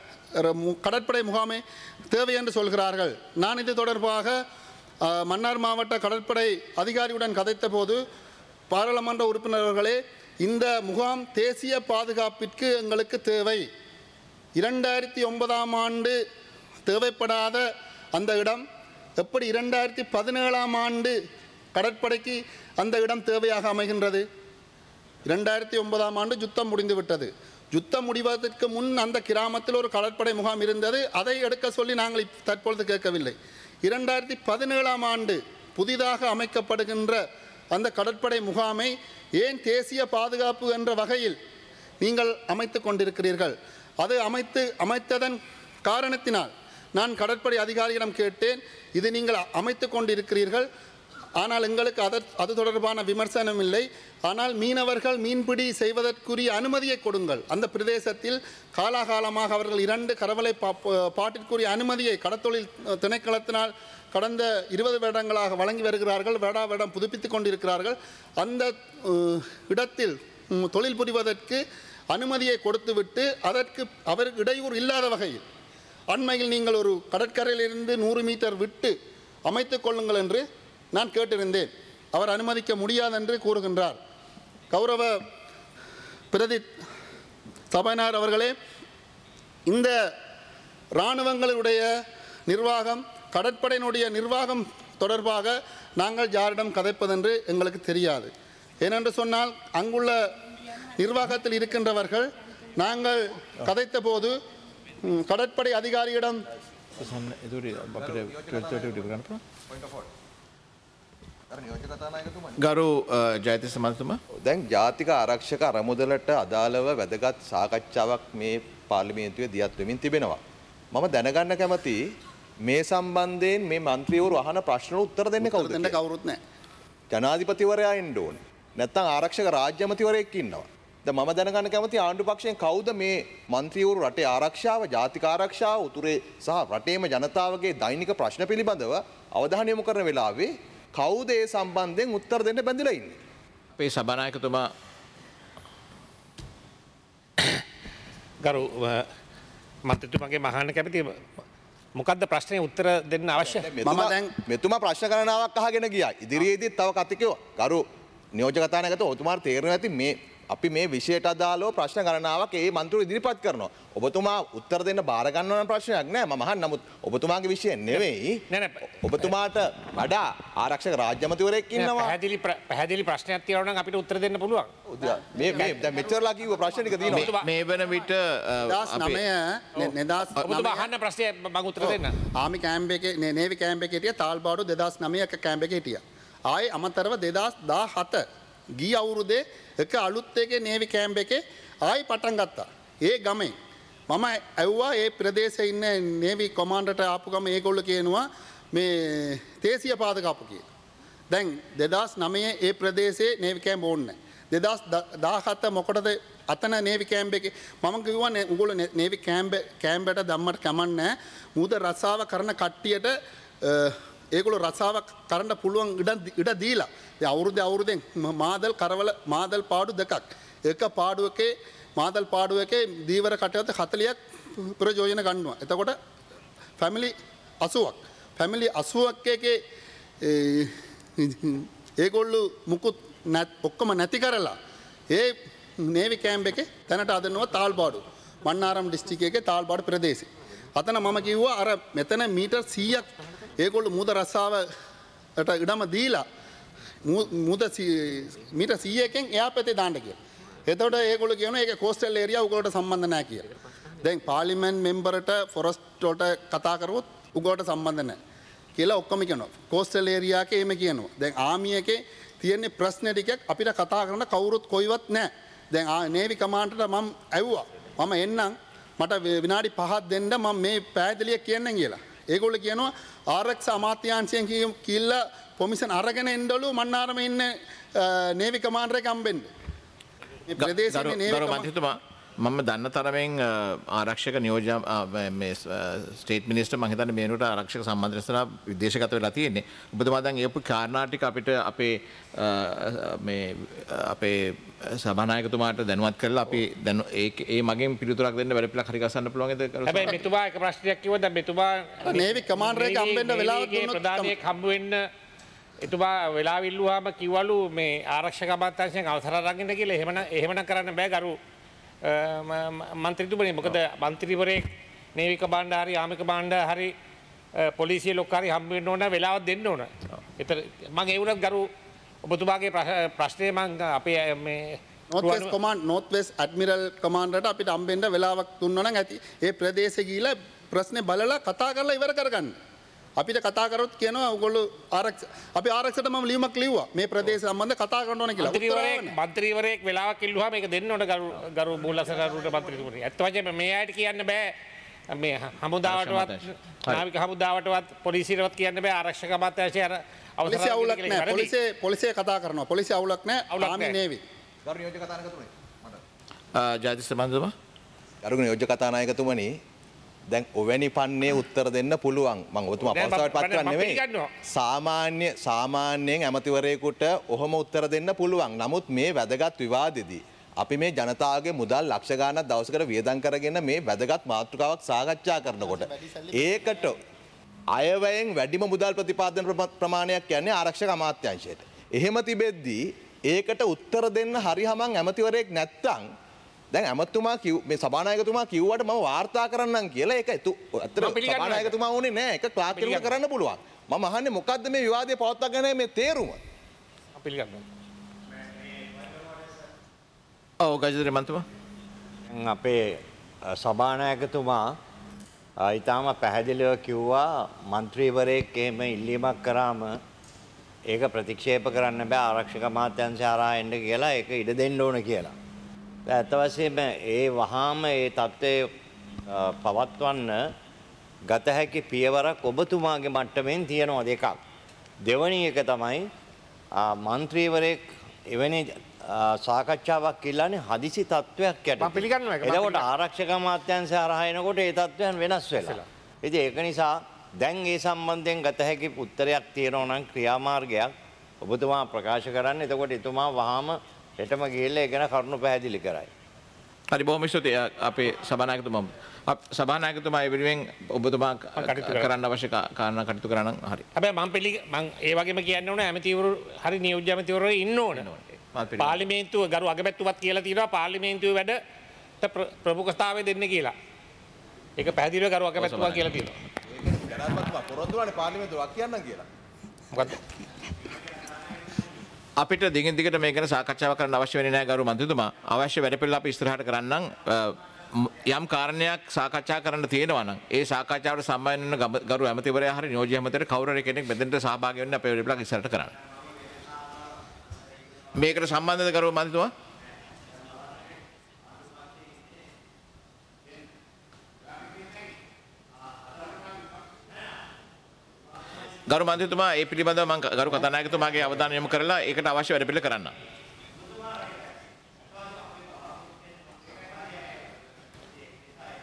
கடற்படை முகாமை தேவை என்று சொல்கிறார்கள். நான் இது தொடர்பாக மன்னார் மாவட்ட கடற்படை அதிகாரியுடன் கதைத்த போது, பாராளுமன்ற உறுப்பினர்களே, இந்த முகாம் தேசிய பாதுகாப்பிற்கு எங்களுக்கு தேவை. இரண்டாயிரத்தி ஒன்பதாம் ஆண்டு தேவைப்படாத அந்த இடம் எப்படி இரண்டாயிரத்தி பதினேழாம் ஆண்டு கடற்படைக்கு அந்த இடம் தேவையாக அமைகின்றது? இரண்டாயிரத்தி ஒன்பதாம் ஆண்டு யுத்தம் முடிந்துவிட்டது. யுத்தம் முடிவதற்கு முன் அந்த கிராமத்தில் ஒரு கடற்படை முகாம் இருந்தது. அதை எடுக்க சொல்லி நாங்கள் தற்பொழுது கேட்கவில்லை. இரண்டாயிரத்தி பதினேழாம் ஆண்டு புதிதாக அமைக்கப்படுகின்ற அந்த கடற்படை முகாமை ஏன் தேசிய பாதுகாப்பு என்ற வகையில் நீங்கள் அமைத்து கொண்டிருக்கிறீர்கள்? அது அமைத்து அமைத்ததன் காரணத்தினால் நான் கடற்படை அதிகாரியிடம் கேட்டேன், இது நீங்கள் அமைத்து கொண்டிருக்கிறீர்கள், ஆனால் எங்களுக்கு அதற் அது தொடர்பான விமர்சனம் இல்லை. ஆனால் மீனவர்கள் மீன்பிடி செய்வதற்குரிய அனுமதியை கொடுங்கள். அந்த பிரதேசத்தில் காலாகாலமாக அவர்கள் இரண்டு கரவலை பா பாட்டிற்குரிய அனுமதியை கடத்தொழில் திணைக்களத்தினால் கடந்த இருபது வருடங்களாக வழங்கி வருகிறார்கள். வேடா வேடம் புதுப்பித்துக் கொண்டிருக்கிறார்கள். அந்த இடத்தில் தொழில் புரிவதற்கு அனுமதியை கொடுத்துவிட்டு அதற்கு அவருக்கு இடையூறு இல்லாத வகையில் அண்மையில் நீங்கள் ஒரு கடற்கரையிலிருந்து நூறு மீட்டர் விட்டு அமைத்துக் கொள்ளுங்கள் என்று நான் கேட்டிருந்தேன். அவர் அனுமதிக்க முடியாது என்று கூறுகின்றார். கௌரவ பிரதி சபையினர் அவர்களே, இந்த இராணுவங்களுடைய நிர்வாகம், கடற்படையினுடைய நிர்வாகம் தொடர்பாக நாங்கள் யாரிடம் கதைப்பதென்று எங்களுக்கு தெரியாது. ஏனென்று சொன்னால் அங்குள்ள நிர்வாகத்தில் இருக்கின்றவர்கள் நாங்கள் கதைத்த போது கடற்படை அதிகாரியிடம் ගරු ජයතිස්ස මන්තුමා. දැන් ජාතික ආරක්ෂක අරමුදලට අදාළව වැදගත් සාකච්ඡාවක් මේ පාර්ලිමේන්තුවේ දියත් වෙමින් තිබෙනවා. මම දැනගන්න කැමති මේ සම්බන්ධයෙන් මේ මන්ත්‍රීවරු අහන ප්‍රශ්න උත්තර දෙන්නේ කවුද? දෙන්න කවුරුත් නැහැ. ජනාධිපතිවරයා එන්න ඕනේ. නැත්නම් ආරක්ෂක රාජ්‍ය අමාත්‍යවරයෙක් ඉන්නවා. දැන් මම දැනගන්න කැමති ආණ්ඩු පක්ෂයෙන් කවුද මේ මන්ත්‍රීවරු රටේ ආරක්ෂාව, ජාතික ආරක්ෂාව, උතුරේ සහ රටේම ජනතාවගේ දෛනික ප්‍රශ්න පිළිබඳව අවධානය යොමු කරන වෙලාවේ කවුද ඒ සම්බන්ධයෙන් උත්තර දෙන්න බැඳිලා ඉන්නේ? අපේ සභානායකතුමා ගරු මන්ත්‍රීතුමාගේ මහාන කැමති මොකද්ද ප්‍රශ්නේ උත්තර දෙන්න අවශ්‍ය? මම දැන් මෙතුමා ප්‍රශ්න ගණනාවක් අහගෙන ගියා. ඉදිරියේදීත් තව කතිකෝ ගරු නියෝජක කතානායකතුමා ඔබතුමාට තේරෙනවා ඇති මේ අපි මේ විෂයට අදාළව ප්‍රශ්න ගණනාවක් ඒ මන්ත්‍රීවරු ඉදිරිපත් කරනවා. ඔබතුමා උත්තර දෙන්න බාර ගන්නව නම් ප්‍රශ්නයක් නෑ. මම අහන්න නමුත් ඔබතුමාගේ විෂය නෙවෙයි. නෑ නෑ ඔබතුමාට වඩා ආරක්ෂක රාජ්‍ය අමාත්‍යවරයෙක් ඉන්නවා. පැහැදිලි පැහැදිලි ප්‍රශ්නයක් තියෙනවා නම් අපිට උත්තර දෙන්න පුළුවන්. මේ මේ දැන් මෙච්චරලා කිව්ව ප්‍රශ්න ටික තියෙනවා. මේ වන විට දෙදාස් නවය දෙදාස් ඔබතුමා අහන්න ප්‍රශ්නය මම උත්තර දෙන්න. ආමි කැම්ප් එකේ නේවි කැම්ප් එකේ හිටිය තාල්බාඩු දෙදාස් නවයක කැම්ප් එකේ හිටියා. ආයේ අමතරව දෙදාස් දාහත ගිය අවුරුද්දේ එක අලුත් එකේ නේවි කැම්ප් එකේ ආයි පටන් ගත්තා. ඒ ගමේ මම ඇව්වා ඒ ප්‍රදේශයේ ඉන්න නේවි කොමාන්ඩර්ට ආපු ගම ඒගොල්ලෝ කියනවා මේ දේශීය පාදකාපු කියලා. දැන් දෙදාස් නවය ඒ ප්‍රදේශයේ නේවි කැම්ප් ඕනේ නැහැ. දෙදස් දාහත මොකටද අතන නේවි කෑම්බ එකේ මම කිව්වා උගොල්ලෝ නේවි කෑම්බ කෑම්බට දැම්මට කමන්නේ මුහුද රස්සාව කරන කට්ටියට ඒගොල්ලෝ රස්සාව කරන්න පුළුවන් ඉඩ ඉඩ දීලා ඒ අවුරුදු අවුරුද්දෙන් මාදල් කරවල මාදල් පාඩු දෙකක් එක පාඩුවකේ මාදල් පාඩුවකේ දීවර කටයුතු හතලියක් ප්‍රයෝජන ගන්නවා. එතකොට ෆැමිලි අසූවක් ෆැමිලි අසූවක් එකේ ඒගොල්ලෝ මුකුත් ඔක්කොම නැති කරලා ඒ නේවි කෑම්බ් එකේ තැනට අදනවා තාල්පාඩු මන්නාරම් දිස්ත්‍රික්කයේ එකේ තාල්පාඩු ප්‍රදේශේ. අතන මම කිව්වා අර මෙතන මීටර් සීයක් ඒගොල්ලෝ මුහුද රස්සාවට ඉඩම දීලා මුහුද මීටර් සීයකින් එහා පැත්තේ දාන්න කියලා. එතකොට ඒගොල්ලෝ කියනවා ඒක කෝස්ටල් ඒරියා උගලට සම්බන්ධ නැහැ කියලා. දැන් පාර්ලිමේන්තු මෙම්බර්ට ෆොරස්ට් වලට කතා කරුවොත් උගලට සම්බන්ධ නැහැ කියලා ඔක්කොම කියනවා. කෝස්ටල් ඒරියා එකේ එහෙම කියනවා. දැන් ආමි එකේ තියෙන ප්‍රශ්න ටිකක් අපිට කතා කරන්න කවුරුත් කොයිවත් නැහැ. දැන් නේවි කමාන්ඩර්ට මම ඇහුවා මම එන්නම් මට විනාඩි පහක් දෙන්න මම මේ පැහැදිලිය කියන්නම් කියලා. ඒගොල්ලෝ කියනවා ආරක්ෂා අමාත්‍යාංශයෙන් කියලා පොමිෂන් අරගෙන එන්නලු මන්නාරම ඉන්න නේවි කමාන්ඩර් එක හම්බෙන්න. මේ ප්‍රදේශයේ නේවි කමාන්ඩර් මම දන්න තරමෙන් ආරක්ෂක නියෝජ්‍ය මේ ස්ටේට් මිනිස්ටර් මම හිතන්නේ මේනට ආරක්ෂක සම්බන්ධනසලා විදේශගත වෙලා තියෙන්නේ. ඔබතුමා දැන් ඒපු කාරණා ටික අපිට අපේ මේ අපේ සභානායකතුමාට දැනුවත් කරලා අපි දැන් ඒ ඒ මගෙන් පිළිතුරක් දෙන්න වැඩ පිළිවෙලක් හරි ගස්සන්න පුළුවන්ද? හැබැයි මෙතුමා එක ප්‍රශ්නයක් කිව්වා දැන් මෙතුමා නේවි කමාන්ඩර් එක හම්බෙන්න වෙලාවක් දුන්නොත් ප්‍රධානියෙක් හම්බ වෙන්න එතුමා වෙලාව ඉල්ලුවාම කිව්වලු මේ ආරක්ෂක අමාත්‍යාංශයෙන් අවසර අරගෙන කියලා එහෙම එහෙමනම් කරන්න බෑ ගරු මන්ත්‍රීතුමනි මොකද මන්ත්‍රීවරයෙක් නේවි කමාන්ඩර් හරි ආර්මි කමාන්ඩර් හරි පොලිසිය ලොක්ක හරි හම්බ වෙන්න ඕන වෙලාවක් දෙන්න ඕන. ඒතර මම ඒ වුණත් ගරු ඔබතුමාගේ ප්‍රශ්නේ මම අපේ මේ north west command north west admiral කමාන්ඩර්ට අපිට හම්බෙන්න වෙලාවක් දුන්නා නම් ඇති. ඒ ප්‍රදේශේ ගිහිලා ප්‍රශ්නේ බලලා කතා කරලා ඉවර කරගන්න. අපිට කතා කරොත් කියනවා ඔයගොල්ලෝ ආරක්ෂ අපි ආරක්ෂකට මම ලියුමක් ලිව්වා මේ ප්‍රදේශ සම්බන්ධ කතා කරන්න ඕන කියලා. මන්ත්‍රීවරයෙක් මන්ත්‍රීවරයෙක් වෙලාවක් ඉල්ලුවා මේක දෙන්න ඕන ගරු ගරු මූලසකරුට මන්ත්‍රීතුමනි. ඇත්ත වශයෙන්ම මේ අයට කියන්න බෑ මේ හමුදාවටවත් නාවික හමුදාවටවත් පොලිසියටවත් කියන්න බෑ ආරක්ෂක අමාත්‍යාංශය අර පොලිසිය අවුලක් නැහැ. පොලිසිය පොලිසිය කතා කරනවා. පොලිසිය අවුලක් නැහැ. Army navy. ගරු නියෝජ්‍ය කතානායකතුමනි මට ජාතික සම්බන්ධතුමා ගරු නියෝජ්‍ය කතානායකතුමනි දැන් ඔවැනි පන්නේ උත්තර දෙන්න පුළුවන්. මම ඔබතුමා අපහසුතාවට පත් කරන්නේ නෙවෙයි. සාමාන්‍ය සාමාන්‍යයෙන් ඇමතිවරයෙකුට ඔහොම උත්තර දෙන්න පුළුවන්. නමුත් මේ වැදගත් විවාදෙදී අපි මේ ජනතාවගේ මුදල් ලක්ෂ ගාණක් දවසකට වියදම් කරගෙන මේ වැදගත් මාතෘකාවක් සාකච්ඡා කරනකොට ඒකට අයවැයෙන් වැඩිම මුදල් ප්‍රතිපාදන ප්‍රමාණයක් කියන්නේ ආරක්ෂක අමාත්‍යාංශයට. එහෙම තිබෙද්දී ඒකට උත්තර දෙන්න හරි හමන් ඇමතිවරයෙක් නැත්තම් දැන් ඇමතුමා කිව් මේ සභානායකතුමා කිව්වට මම වාර්තා කරන්නම් කියලා ඒක ඇත්ත සභානායකතුමා උනේ නෑ ඒක ක්ලාක් කෙනෙකුට කරන්න පුළුවන්. මම අහන්නේ මොකද්ද මේ විවාදය පවත්වාගෙන මේ තේරුම? පිළිගන්නවා. ඔව් ගජේන්ද්‍ර මන්තුමා. අපේ සභානායකතුමා ඊටාම පැහැදිලිව කිව්වා මන්ත්‍රීවරයෙක් එහෙම ඉල්ලීමක් කරාම ඒක ප්‍රතික්ෂේප කරන්න බෑ ආරක්ෂක අමාත්‍යාංශය හරහා එන්න කියලා ඒක ඉඩ දෙන්න ඕන කියලා. ඇත්ත වශයෙන්ම ඒ වහාම ඒ தත්ත්වය පවත්වන්න ගත හැකි පියවරක් ඔබතුමාගේ මට්ටමින් තියෙනවා දෙකක්. දෙවැනි එක තමයි මන්ත්‍රීවරයෙක් එවැනි සාකච්ඡාවක් ඉල්ලන්නේ හදිසි තත්ත්වයක් යටතේ. මම පිළිගන්නවා ඒක. එතකොට ආරක්ෂක අමාත්‍යාංශය හරහා එනකොට ඒ තත්ත්වයන් වෙනස් වෙලා. ඉතින් ඒක නිසා දැන් ඒ සම්බන්ධයෙන් ගත හැකි උත්තරයක් තියෙනවා නම් ක්‍රියාමාර්ගයක් ඔබතුමා ප්‍රකාශ කරන්න. එතකොට එතුමා වහාම හෙටම ගිහිල්ලා ඒ ගැන කරුණු පැහැදිලි කරයි. හරි බොහොම ස්තුතියි අපේ සභානායකතුමා. සභානායකතුමා ඒ වෙනුවෙන් ඔබතුමා කරන්න අවශ්‍ය කාරණා කටයුතු කරා නම් හරි. හැබැයි මම පිළි මම ඒ වගේම කියන්න ඕනේ ඇමතිවරු හරි නියෝජ්‍ය ඇමතිවරු ඉන්න ඕනේ. පාර්ලිමේන්තුව ගරු අගමැතිතුමත් කියලා තියෙනවා පාර්ලිමේන්තුවේ වැඩ ප්‍රමුඛතාවය දෙන්න කියලා. ඒක පැහැදිලිව ගරු අගමැතිතුමා කියලා තියෙනවා. ඒක ජනාධිපතිතුමා පොරොන්දු වුණානේ පාර්ලිමේන්තුව වක් කියන්නම් කියලා. මොකද්ද? අපිට දිගින් දිගට මේක ගැන සාකච්ඡාවක් කරන්න අවශ්‍ය වෙන්නේ නැහැ ගරු මන්ත්‍රීතුමා. අවශ්‍ය වැඩපිළිවෙල අපි ඉස්සරහට කරන්නම්. යම් කාරණයක් සාකච්ඡා කරන්න තියෙනවා නම් ඒ සාකච්ඡාවට සම්බන්ධ වෙන ගරු ඇමතිවරයා හරි නියෝජ්‍ය ඇමතිවරයා කවුරු හරි කෙනෙක් මෙතනට සහභාගී වෙන්න අපේ වැඩපිළිවෙලක් ඉස්සරහට කරන්න. මේකට සම්බන්ධද ගරු මන්ත්‍රීතුමා? ගරු මන්ත්‍රීතුමා ඒ පිළිබඳව මම ගරු කතානායකතුමාගේ අවධානය යොමු කරලා ඒකට අවශ්‍ය වැඩ පිළිවෙල කරන්න.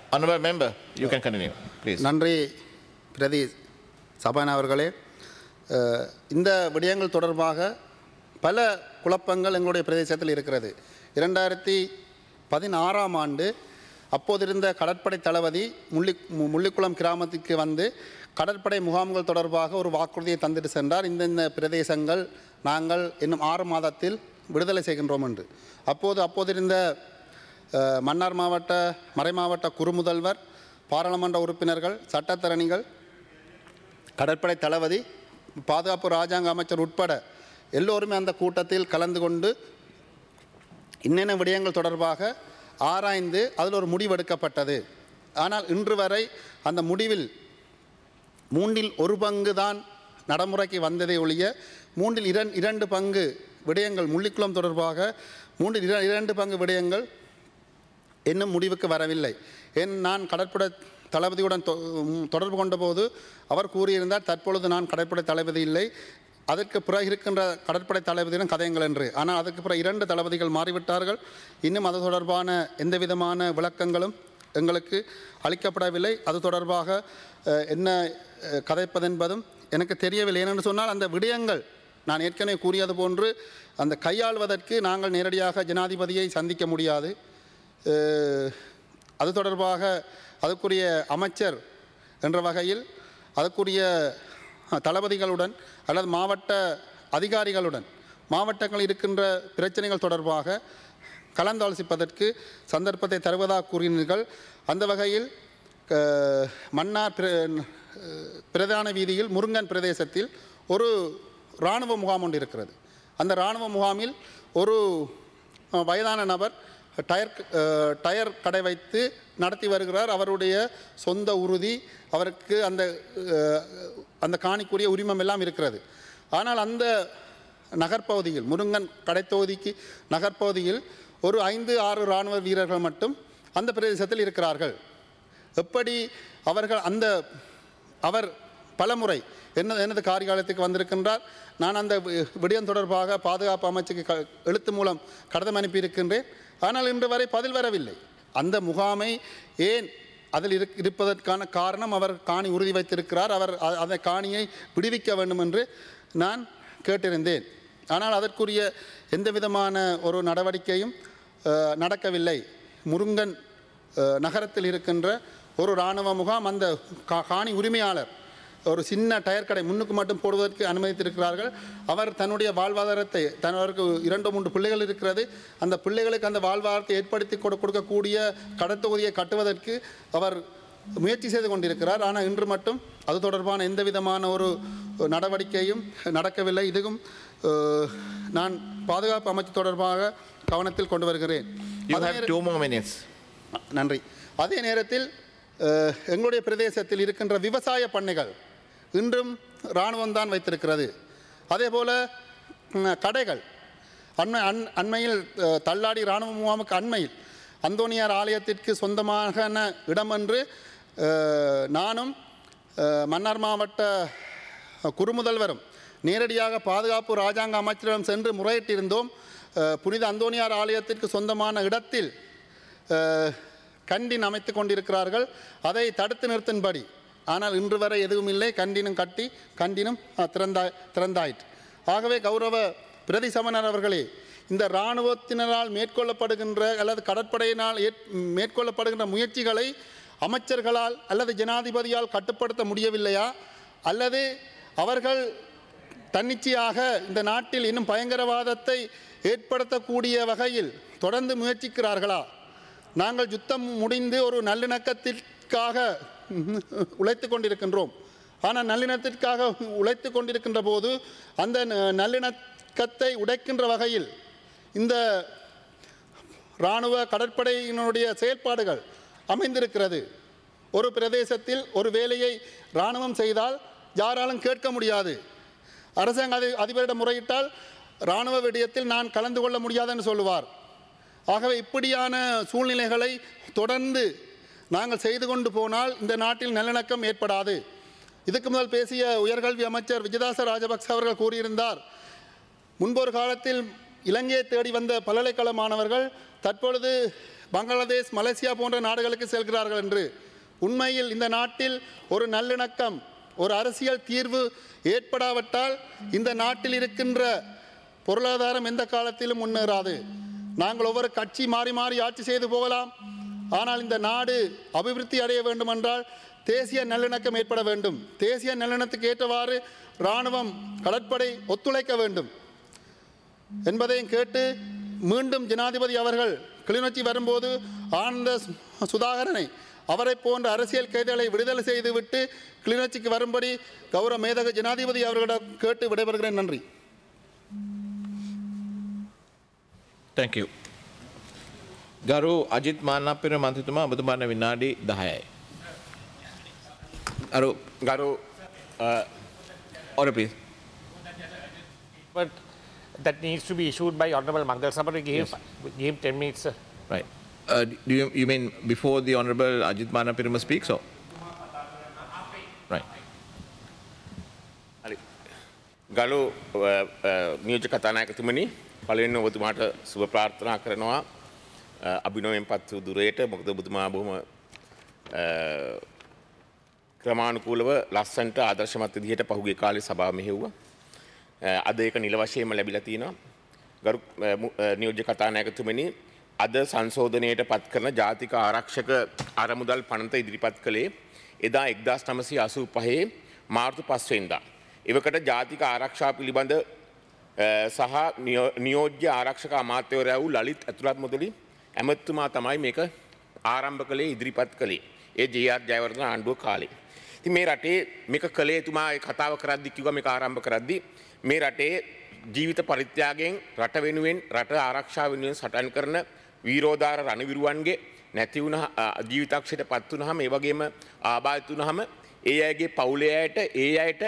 Honourable member, you can continue, please. நன்றி பிரதி சபான் அவர்களே. அஹ், இந்த விடயங்கள் தொடர்பாக பல குழப்பங்கள் எங்களுடைய பிரதேசத்தில் இருக்கிறது. இரண்டாயிரத்தி பதினாறாம் ஆண்டு அப்போதிருந்த கடற்படை தளபதி முள்ளி முள்ளிக்குளம் கிராமத்துக்கு வந்து கடற்படை முகாம்கள் தொடர்பாக ஒரு வாக்குறுதியை தந்துட்டு சென்றார். இந்தந்த பிரதேசங்கள் நாங்கள் இன்னும் ஆறு மாதத்தில் விடுதலை செய்கின்றோம் என்று. அப்போது அப்போதிருந்த அஹ், மன்னார் மாவட்ட மறைமாவட்ட குறுமுதல்வர், பாராளுமன்ற உறுப்பினர்கள், சட்டத்தரணிகள், கடற்படை தளபதி, பாதுகாப்பு இராஜாங்க அமைச்சர் உட்பட எல்லோருமே அந்த கூட்டத்தில் கலந்து கொண்டு இன்னென்ன விடயங்கள் தொடர்பாக ஆராய்ந்து அதில் ஒரு முடிவெடுக்கப்பட்டது. ஆனால் இன்று வரை அந்த முடிவில் மூன்றில் ஒரு பங்கு தான் நடைமுறைக்கு வந்ததை ஒழிய மூன்றில் இரண் இரண்டு பங்கு விடயங்கள் முள்ளிக்குளம் தொடர்பாக மூன்றில் இர இரண்டு பங்கு விடயங்கள் இன்னும் முடிவுக்கு வரவில்லை. ஏன் நான் கடற்படை தளபதியுடன் தொடர்பு கொண்டபோது அவர் கூறியிருந்தார், தற்பொழுது நான் கடற்படை தளபதி இல்லை, அதற்கு பிறகு இருக்கின்ற கடற்படை தளபதியிடம் கதையுங்கள் என்று. ஆனால் அதற்கு பிறகு இரண்டு தளபதிகள் மாறிவிட்டார்கள். இன்னும் அது தொடர்பான எந்த விதமான விளக்கங்களும் எங்களுக்கு அளிக்கப்படவில்லை. அது தொடர்பாக என்ன கதைப்பதென்பதும் எனக்கு தெரியவில்லை. ஏனென்று சொன்னால் அந்த விடயங்கள் நான் ஏற்கனவே கூறியது போன்று அந்த கையாள்வதற்கு நாங்கள் நேரடியாக ஜனாதிபதியை சந்திக்க முடியாது. அது தொடர்பாக அதுக்குரிய அமைச்சர் என்ற வகையில் அதுக்குரிய தளபதிகளுடன் அல்லது மாவட்ட அதிகாரிகளுடன் மாவட்டங்கள் இருக்கின்ற பிரச்சனைகள் தொடர்பாக கலந்தாலோசிப்பதற்கு சந்தர்ப்பத்தை தருவதாக கூறினீர்கள். அந்த வகையில் மன்னார் பிரதான வீதியில் முருங்கன் பிரதேசத்தில் ஒரு இராணுவ முகாம் ஒன்று இருக்கிறது. அந்த இராணுவ முகாமில் ஒரு வயதான நபர் டயர் டயர் கடை வைத்து நடத்தி வருகிறார். அவருடைய சொந்த உறுதி, அவருக்கு அந்த அந்த காணிக்குரிய உரிமம் எல்லாம் இருக்கிறது. ஆனால் அந்த நகர்ப்பகுதியில் முருங்கன் கடைத்தொகுதிக்கு நகர்ப்பகுதியில் ஒரு ஐந்து ஆறு இராணுவ வீரர்கள் மட்டும் அந்த பிரதேசத்தில் இருக்கிறார்கள். எப்படி அவர்கள் அந்த அவர் பலமுறை என்ன எனது காரியாலயத்துக்கு வந்திருக்கின்றார். நான் அந்த விடயம் தொடர்பாக பாதுகாப்பு அமைச்சுக்கு க எழுத்து மூலம் கடிதம் அனுப்பியிருக்கின்றேன். ஆனால் இன்று வரை பதில் வரவில்லை. அந்த முகாமை ஏன் அதில் இரு இருப்பதற்கான காரணம் அவர் காணி உறுதி வைத்திருக்கிறார். அவர் அந்த காணியை விடுவிக்க வேண்டும் என்று நான் கேட்டிருந்தேன். ஆனால் அதற்குரிய எந்த விதமான ஒரு நடவடிக்கையும் நடக்கவில்லை. முருங்கன் நகரத்தில் இருக்கின்ற ஒரு இராணுவ முகாம் அந்த காணி உரிமையாளர் ஒரு சின்ன டயர் கடை முன்னுக்கு மட்டும் போடுவதற்கு அனுமதித்திருக்கிறார்கள். அவர் தன்னுடைய வாழ்வாதாரத்தை தனக்கு இரண்டு மூன்று பிள்ளைகள் இருக்கிறது, அந்த பிள்ளைகளுக்கு அந்த வாழ்வாதாரத்தை ஏற்படுத்தி கொடுக்கக்கூடிய கடற்தொகுதியை கட்டுவதற்கு அவர் முயற்சி செய்து கொண்டிருக்கிறார். ஆனால் இன்று மட்டும் அது தொடர்பான எந்த விதமான ஒரு நடவடிக்கையும் நடக்கவில்லை. இதுவும் நான் பாதுகாப்பு அமைச்சு தொடர்பாக கவனத்தில் கொண்டு வருகிறேன். நன்றி. அதே நேரத்தில் எங்களுடைய பிரதேசத்தில் இருக்கின்ற விவசாய பண்ணைகள் இன்றும் இராணுவம் தான் வைத்திருக்கிறது. அதே போல் கடைகள் அண்மை அண் அண்மையில் தள்ளாடி இராணுவ முகாமுக்கு அண்மையில் அந்தோனியார் ஆலயத்திற்கு சொந்தமான இடம் என்று நானும் மன்னார் மாவட்ட குறுமுதல்வரும் நேரடியாக பாதுகாப்பு இராஜாங்க அமைச்சரிடம் சென்று முறையிட்டிருந்தோம். புனித அந்தோனியார் ஆலயத்திற்கு சொந்தமான இடத்தில் கண்டின் அமைத்து கொண்டிருக்கிறார்கள், அதை தடுத்து நிறுத்தும்படி. ஆனால் இன்று வரை எதுவும் இல்லை. கண்டினும் கட்டி கண்டினும் திறந்தாய் திறந்தாயிற்று. ஆகவே கௌரவ பிரதி சமணர் அவர்களே, இந்த இராணுவத்தினரால் மேற்கொள்ளப்படுகின்ற அல்லது கடற்படையினால் மேற்கொள்ளப்படுகின்ற முயற்சிகளை அமைச்சர்களால் அல்லது ஜனாதிபதியால் கட்டுப்படுத்த முடியவில்லையா, அல்லது அவர்கள் தன்னிச்சையாக இந்த நாட்டில் இன்னும் பயங்கரவாதத்தை ஏற்படுத்தக்கூடிய வகையில் தொடர்ந்து முயற்சிக்கிறார்களா? நாங்கள் யுத்தம் முடிந்து ஒரு நல்லிணக்கத்திற்காக உழைத்து கொண்டிருக்கின்றோம். ஆனால் நல்லிணத்திற்காக உழைத்து கொண்டிருக்கின்ற போது அந்த நல்லிணக்கத்தை உடைக்கின்ற வகையில் இந்த இராணுவ கடற்படையினுடைய செயல்பாடுகள் அமைந்திருக்கிறது. ஒரு பிரதேசத்தில் ஒரு வேலையை இராணுவம் செய்தால் யாராலும் கேட்க முடியாது. அரசாங்க அதி அதிபரிடம் முறையிட்டால் இராணுவ விடயத்தில் நான் கலந்து கொள்ள முடியாதுன்னு சொல்லுவார். ஆகவே இப்படியான சூழ்நிலைகளை தொடர்ந்து நாங்கள் செய்து கொண்டு போனால் இந்த நாட்டில் நல்லிணக்கம் ஏற்படாது. இதுக்கு முதல் பேசிய உயர்கல்வி அமைச்சர் விஜயதாச ராஜபக்ச அவர்கள் கூறியிருந்தார், முன்பொரு காலத்தில் இலங்கையை தேடி வந்த பல்கலைக்கழக மாணவர்கள் தற்பொழுது பங்களாதேஷ் மலேசியா போன்ற நாடுகளுக்கு செல்கிறார்கள் என்று. உண்மையில் இந்த நாட்டில் ஒரு நல்லிணக்கம், ஒரு அரசியல் தீர்வு ஏற்படாவிட்டால் இந்த நாட்டில் இருக்கின்ற பொருளாதாரம் எந்த காலத்திலும் முன்னேறாது. நாங்கள் ஒவ்வொரு கட்சி மாறி மாறி ஆட்சி செய்து போகலாம். ஆனால் இந்த நாடு அபிவிருத்தி அடைய வேண்டுமென்றால் தேசிய நல்லிணக்கம் ஏற்பட வேண்டும். தேசிய நல்லிணத்துக்கு ஏற்றவாறு இராணுவம், கடற்படை ஒத்துழைக்க வேண்டும் என்பதையும் கேட்டு, மீண்டும் ஜனாதிபதி அவர்கள் கிளிநொச்சி வரும்போது ஆனந்த சுதாகரனை, அவரை போன்ற அரசியல் கைதிகளை விடுதலை செய்துவிட்டு கிளிநொச்சிக்கு வரும்படி கௌரவ மேதக ஜனாதிபதி அவர்களிடம் கேட்டு விடைபெறுகிறேன். நன்றி. Thank you. ගරු අජිත් මාන්නප්පිර මන්ත්‍රීතුමා ඔබතුමාට විනාඩි දහයයි. අර ගරු order please. But that needs to be issued by Honorable Mangal Sabari. Give, yes. Give him ten minutes. Sir. Right. Uh, do you, you mean before the Honorable Ajit Manapirima speaks or? Right. ගරු නියෝජ්‍ය කතානායකතුමනි, පළවෙනිව ඔබතුමාට සුබ ප්‍රාර්ථනා කරනවා අභිනවයෙන් පත් වූ දුරේට. මොකද ඔබතුමා බොහොම ක්‍රමානුකූලව ලස්සනට ආදර්ශමත් විදිහට පහුගිය කාලේ සභාව මෙහෙව්වා. අද ඒක නිල වශයෙන්ම ලැබිලා තියෙනවා. ගරු නියෝජ්‍ය කතානායකතුමනි, අද සංශෝධනයට පත් කරන ජාතික ආරක්ෂක අරමුදල් පනත ඉදිරිපත් කළේ එදා එක්දාස් නවසිය අසූ පහේ මාර්තු පහ වෙනිදා. එවකට ජාතික ආරක්ෂා පිළිබඳ සහ නියෝජ්‍ය ආරක්ෂක අමාත්‍යවරයා වූ ලලිත් ඇතුළත් මුදලි ඇමතුමා තමයි මේක ආරම්භ කළේ, ඉදිරිපත් කළේ. ඒ ජේ.ආර්. ජයවර්ධන ආණ්ඩුව කාලේ. ඉතින් මේ රටේ මේක කළේ එතුමා ඒ කතාව කරද්දි කිව්වා මේක ආරම්භ කරද්දි මේ රටේ ජීවිත පරිත්‍යාගයෙන් රට වෙනුවෙන් රට ආරක්ෂා වෙනුවෙන් සටන් කරන වීරෝදාර රණවිරුවන්ගේ නැති වුණ ජීවිතක්ෂයට පත් වුණාම, ඒ වගේම ආබාධිත වුණාම ඒ අයගේ පවුලේ අයට, ඒ අයට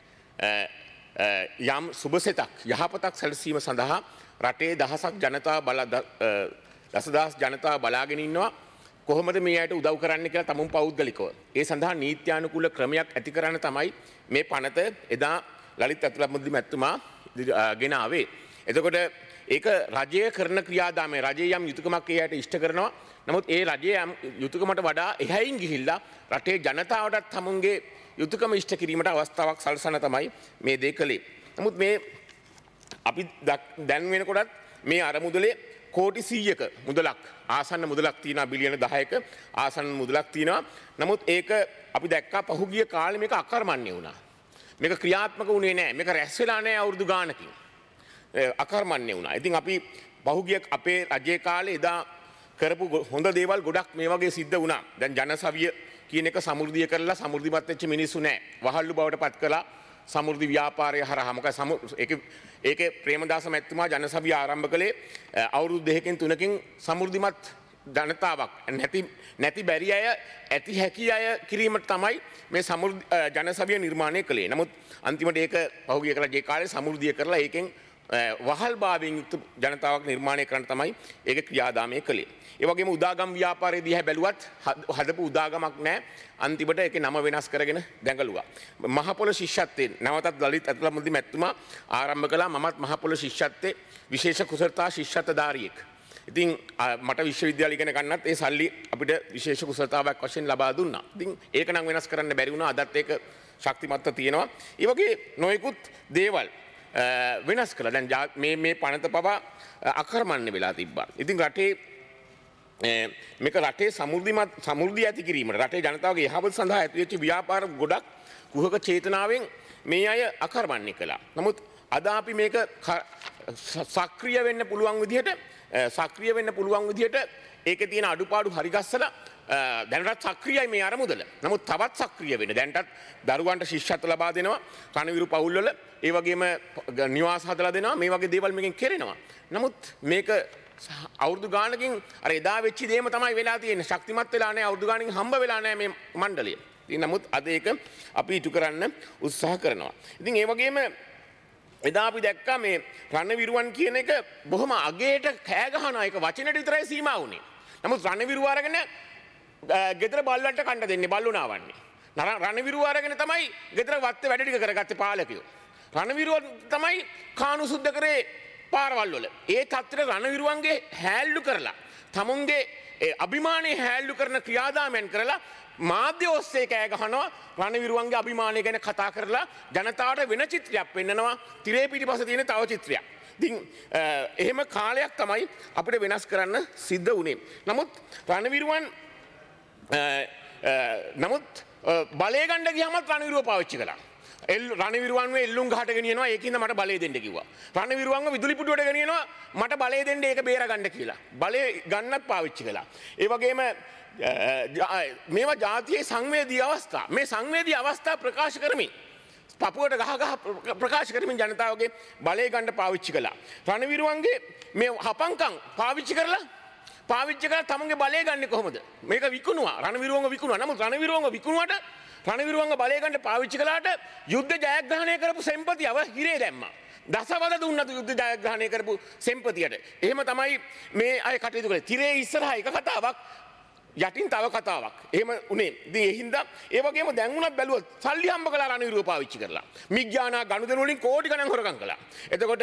යම් සුබසෙතක්, යහපතක් සැලසීම සඳහා රටේ දහසක් ජනතාව බල දසදහස් ජනතාව බලාගෙන ඉන්නවා. කොහොමද මේ අයට උදව් කරන්න කියලා තමුන් පෞද්ගලිකව. ඒ සඳහා නීත්‍යානුකූල ක්‍රමයක් ඇති කරන්න තමයි මේ පනත එදා ලලිත් ඇතුළත් මුදලි මැතිතුමා ගෙන ආවේ. එතකොට ඒක රජය කරන ක්‍රියාදාමය, රජයේ යම් යුතුයකමක් ඒ අයට ඉෂ්ට කරනවා. නමුත් ඒ රජයේ යම් යුතුයකමට වඩා එහයින් ගිහිල්ලා රටේ ජනතාවටත් තමුන්ගේ යුතුයකම ඉෂ්ට කිරීමට අවස්ථාවක් සලසන තමයි මේ දේ කළේ. නමුත් මේ අපි දැන් වෙනකොටත් මේ අරමුදලේ කෝටි සීයක මුදලක්, ආසන්න මුදලක් තියෙනවා, බිලියන දහයක ආසන්න මුදලක් තියෙනවා. නමුත් ඒක අපි දැක්කා පහුගිය කාලේ මේක අකර්මණ්‍ය වුණා. මේක ක්‍රියාත්මක වුණේ නැහැ. මේක රැස් වෙලා නැහැ අවුරුදු ගානකින්. අකර්මණ්‍ය වුණා. ඉතින් අපි පහුගිය අපේ රජයේ කාලේ එදා කරපු හොඳ දේවල් ගොඩක් මේ වගේ සිද්ධ වුණා. දැන් ජනසවිය කියන එක සමෘද්ධිය කරලා සමෘද්ධිමත් වෙච්ච මිනිස්සු නැහැ. වහල්ලු බවට පත් කළා සමෘද්ධි ව්‍යාපාරය හරහා. මොකද ඒක ඒකේ ප්‍රේමදාස මැතිතුමා ජනසවිය ආරම්භ කළේ අවුරුදු දෙකකින් තුනකින් සමෘද්ධිමත් ජනතාවක් නැති නැති බැරි අය ඇති හැකි අය කිරීමට තමයි මේ සමෘද්ධි ජනසවිය නිර්මාණය කළේ. නමුත් අන්තිමට ඒක පහුගිය කාලේ කාලේ සමෘද්ධිය කරලා ඒකෙන් වහල් භාවයෙන් යුක්ත ජනතාවක් නිර්මාණය කරන්න තමයි ඒක ක්‍රියාදාමය කළේ. ඒ වගේම උදාගම් ව්‍යාපාරයේ දිහා බැලුවත් හදපු උදාගමක් නැහැ. අන්තිමට ඒකේ නම වෙනස් කරගෙන දැඟලුවා. මහපොළ ශිෂ්‍යත්වයෙන් නැවතත් ලලිත් ඇතුළත් මුදලි මැතිතුමා ආරම්භ කළා මමත් මහපොළ ශිෂ්‍යත්වයේ විශේෂ කුසලතා ශිෂ්‍යත්වධාරියෙක්. ඉතින් මට විශ්වවිද්‍යාල ඉගෙන ගන්නත් ඒ සල්ලි අපිට විශේෂ කුසලතාවක් වශයෙන් ලබා දුන්නා. ඉතින් ඒක නම් වෙනස් කරන්න බැරි වුණා. අදත් ඒක ශක්තිමත්ව තියෙනවා. ඒ වගේ නොයෙකුත් දේවල් වෙනස් කළා. දැන් මේ මේ පනත පවා අකර්මණ්‍ය වෙලා තිබ්බා. ඉතින් රටේ මේක රටේ සමෘද්ධිමත් සමෘද්ධිය ඇති කිරීමට, රටේ ජනතාවගේ යහපත සඳහා ඇති වෙච්ච ව්‍යාපාර ගොඩක් කුහක චේතනාවෙන් මේ අය අකර්මණ්‍ය කළා. නමුත් අද අපි මේක සක්‍රිය වෙන්න පුළුවන් විදිහට සක්‍රිය වෙන්න පුළුවන් විදිහට ඒකේ තියෙන අඩුපාඩු හරිගස්සලා දැනටත් සක්‍රියයි මේ අරමුදල. නමුත් තවත් සක්‍රිය වෙන්න. දැනටත් දරුවන්ට ශිෂ්‍යත්ව ලබා දෙනවා. රණවිරු පවුල්වල ඒ වගේම නිවාස හදලා දෙනවා. මේ වගේ දේවල් මේකෙන් කෙරෙනවා. නමුත් මේක අවුරුදු ගානකින් අර එදා වෙච්ච දේම තමයි වෙලා තියෙන්නේ. ශක්තිමත් වෙලා නැහැ. අවුරුදු ගානකින් හම්බ වෙලා නැහැ මේ මණ්ඩලය. ඉතින් නමුත් අද ඒක අපි ඉටු කරන්න උත්සාහ කරනවා. ඉතින් ඒ වගේම එදා අපි දැක්කා මේ රණවිරුවන් කියන එක බොහොම අගේට කෑ ගහනවා. ඒක වචනෙට විතරයි සීමා වුණේ. නමුත් රණවිරුව අරගෙන ගෙදර බල්ලන්ට කන්න දෙන්නේ, බල්ලු නාවන්නේ. රණවිරුව අරගෙන තමයි ගෙදර වත්තේ වැඩ ටික කරගත්තේ පාලකයෝ. රණවිරුව තමයි කානු සුද්ධ කරේ පාරවල් වල. ඒ තත්ත්වයට රණවිරුවන්ගේ හැල්ලු කරලා තමුන්ගේ අභිමානය හැල්ලු කරන ක්‍රියාදාමයන් කරලා මාධ්‍ය ඔස්සේ කෑ ගහනවා රණවිරුවන්ගේ අභිමානය ගැන කතා කරලා ජනතාවට වෙන චිත්‍රයක් පෙන්නනවා තිරේ පිටිපස්ස තියෙන තව චිත්‍රයක්. ඉතින් එහෙම කාලයක් තමයි අපිට වෙනස් කරන්න සිද්ධ වුණේ. නමුත් රණවිරුවන් නමුත් බලය ගන්න ගියාමත් රණවිරුව පාවිච්චි කළා. එල් රණවිරුවන්ව එල්ලුම් ගහට ගෙනියනවා ඒකින්ද මට බලය දෙන්න කිව්වා. රණවිරුවන්ව විදුලි පුටුවට ගෙනියනවා මට බලය දෙන්න ඒක බේර ගන්න කියලා. බලය ගන්නත් පාවිච්චි කළා. ඒ වගේම මේවා ජාතියේ සංවේදී අවස්ථා. මේ සංවේදී අවස්ථා ප්‍රකාශ කරමින් පපුවට ගහ ගහ ප්‍රකාශ කරමින් ජනතාවගේ බලය ගන්න පාවිච්චි කළා. රණවිරුවන්ගේ මේ හපංකම් පාවිච්චි කරලා පාවිච්චි කරලා තමන්ගේ බලය ගන්න කොහොමද? මේක විකුණුවා. රණවිරුවන්ව විකුණුවා. නමුත් රණවිරුවන්ව විකුණුවට රණවිරුවන්ව බලය ගන්න පාවිච්චි කළාට යුද්ධ ජයග්‍රහණය කරපු සෙම්පතියව හිරේ දැම්මා. දසවද දුන්නත් යුද්ධ ජයග්‍රහණය කරපු සෙම්පතියට. එහෙම තමයි මේ අය කටයුතු කළේ. තිරේ ඉස්සරහා එක කතාවක් යටින් තව කතාවක්. එහෙම උනේ. ඉතින් ඒ හින්දා ඒ වගේම දැන් උනත් බැලුවොත් සල්ලි හම්බ කළා රණවිරුව පාවිච්චි කරලා. මිග්‍යානා ගනුදෙනු වලින් කෝටි ගණන් හොරකම් කළා. එතකොට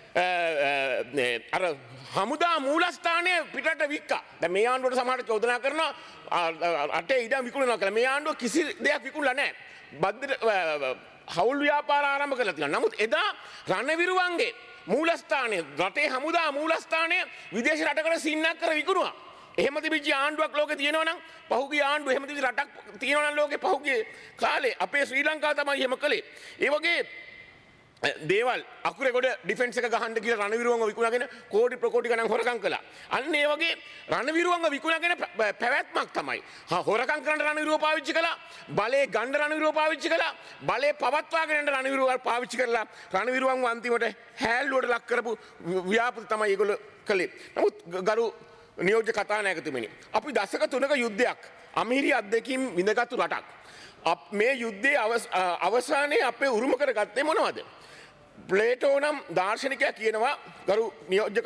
අර හමුදා මූලස්ථානය පිටට වික්කා. දැන් මේ ආණ්ඩුවට සමහරට චෝදනා කරනවා අටේ ඉඩම් විකුණනවා කියලා. මේ ආණ්ඩුව කිසි දෙයක් විකුණලා නැහැ. බද්දට හවුල් ව්‍යාපාර ආරම්භ කරලා තියෙනවා. නමුත් එදා රණවිරුවන්ගේ මූලස්ථානය රටේ හමුදා මූලස්ථානය විදේශ රටකට සින්නක් කර විකුණුවා. එහෙම තිබිච්ච ආණ්ඩුවක් ලෝකේ තියෙනවා නම් පහුගිය ආණ්ඩුව එහෙම තිබිච්ච රටක් තියෙනවා නම් ලෝකේ පහුගිය කාලේ අපේ ශ්‍රී ලංකාව තමයි එහෙම කළේ. ඒ වගේ දේවල් අකුරේ කොට ඩිෆෙන්ස් එක ගහන්න කියලා රණවිරුවන්ව විකුණගෙන කෝටි ප්‍රකෝටි ගණන් හොරකම් කළා. අන්න ඒ වගේ රණවිරුවන්ව විකුණගෙන පැවැත්මක් තමයි. හොරකම් කරන්න රණවිරුව පාවිච්චි කළා. බලේ ගන්න රණවිරුව පාවිච්චි කළා. බලේ පවත්වාගෙන යන්න රණවිරුව පාවිච්චි කරලා රණවිරුවන්ව අන්තිමට හැල්ලුවට ලක් කරපු ව්‍යාපෘති තමයි ඒගොල්ලෝ කළේ. නමුත් ගරු නියෝජ්‍ය කතානායකතුමනි අපි දශක තුනක යුද්ධයක් අමිහිරි අත්දැකීම් විඳගත්තු රටක්. මේ යුද්ධයේ අවසානයේ අපේ උරුම කරගත්තේ මොනවද? ප්ලේටෝ නම් දාර්ශනිකයා කියනවා ගරු නියෝජ්‍ය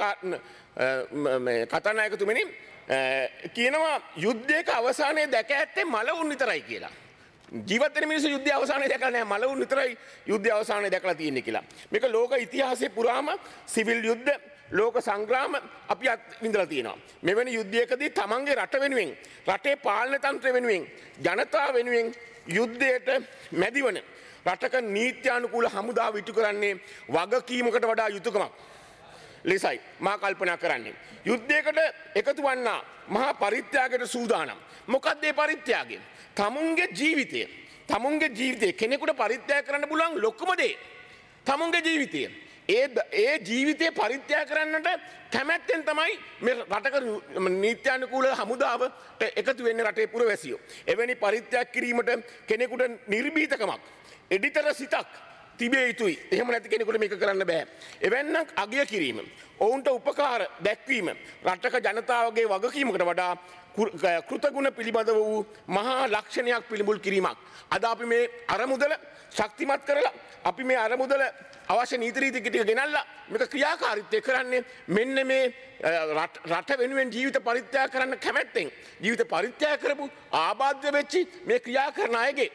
කතානායකතුමනි කියනවා යුද්ධයක අවසානයේ දැක ඇත්තේ මලවුන් විතරයි කියලා. ජීවත් වෙන මිනිස්සු යුද්ධය අවසානයේ දැකලා නැහැ මලවුන් විතරයි යුද්ධය අවසානයේ දැකලා තියෙන්නේ කියලා. මේක ලෝක ඉතිහාසයේ පුරාම සිවිල් යුද්ධ ලෝක සංග්‍රාම අපි විඳලා තියෙනවා. මෙවැනි යුද්ධයකදී තමන්ගේ රට වෙනුවෙන් රටේ පාලන තන්ත්‍රය වෙනුවෙන් ජනතාව වෙනුවෙන් යුද්ධයට මැදිවන රටක නීත්‍යානුකූල හමුදාව ඉටු කරන්නේ වගකීමකට වඩා යුතුයකමක් ලෙසයි මා කල්පනා කරන්නේ. යුද්ධයකට එකතු වන්නා මහා පරිත්‍යාගයට සූදානම්. මොකක්ද මේ පරිත්‍යාගය? තමුන්ගේ ජීවිතය. තමුන්ගේ ජීවිතය කෙනෙකුට පරිත්‍යාග කරන්න පුළුවන් ලොකුම දේ තමුන්ගේ ජීවිතය. ඒ ඒ ජීවිතය පරිත්‍යාග කරන්නට කැමැත්තෙන් තමයි මේ රටක නීත්‍යානුකූල හමුදාවට එකතු වෙන්නේ රටේ පුරවැසියෝ. එවැනි පරිත්‍යාග කිරීමට කෙනෙකුට නිර්භීතකමක් එඩිතර සිතක් තිබිය යුතුයි. එහෙම නැති කෙනෙකුට මේක කරන්න බෑ. එවැන්නක් අගය කිරීම, ඔවුන්ට උපකාර දැක්වීම රටක ජනතාවගේ වගකීමකට වඩා කෘතගුණ පිළිබඳ වූ මහා ලක්ෂණයක් පිළිබුල් කිරීමක්. අද අපි මේ අරමුදල ශක්තිමත් කරලා අපි මේ අරමුදල අවශ්‍ය නීති රීති ටික ගෙනල්ලා මේක ක්‍රියාකාරීත්වය කරන්නේ මෙන්න මේ රට වෙනුවෙන් ජීවිත පරිත්‍යාග කරන්න කැමැත්තෙන් ජීවිත පරිත්‍යාග කරපු ආබාධ්‍ය වෙච්චි මේ ක්‍රියා කරන අයගේ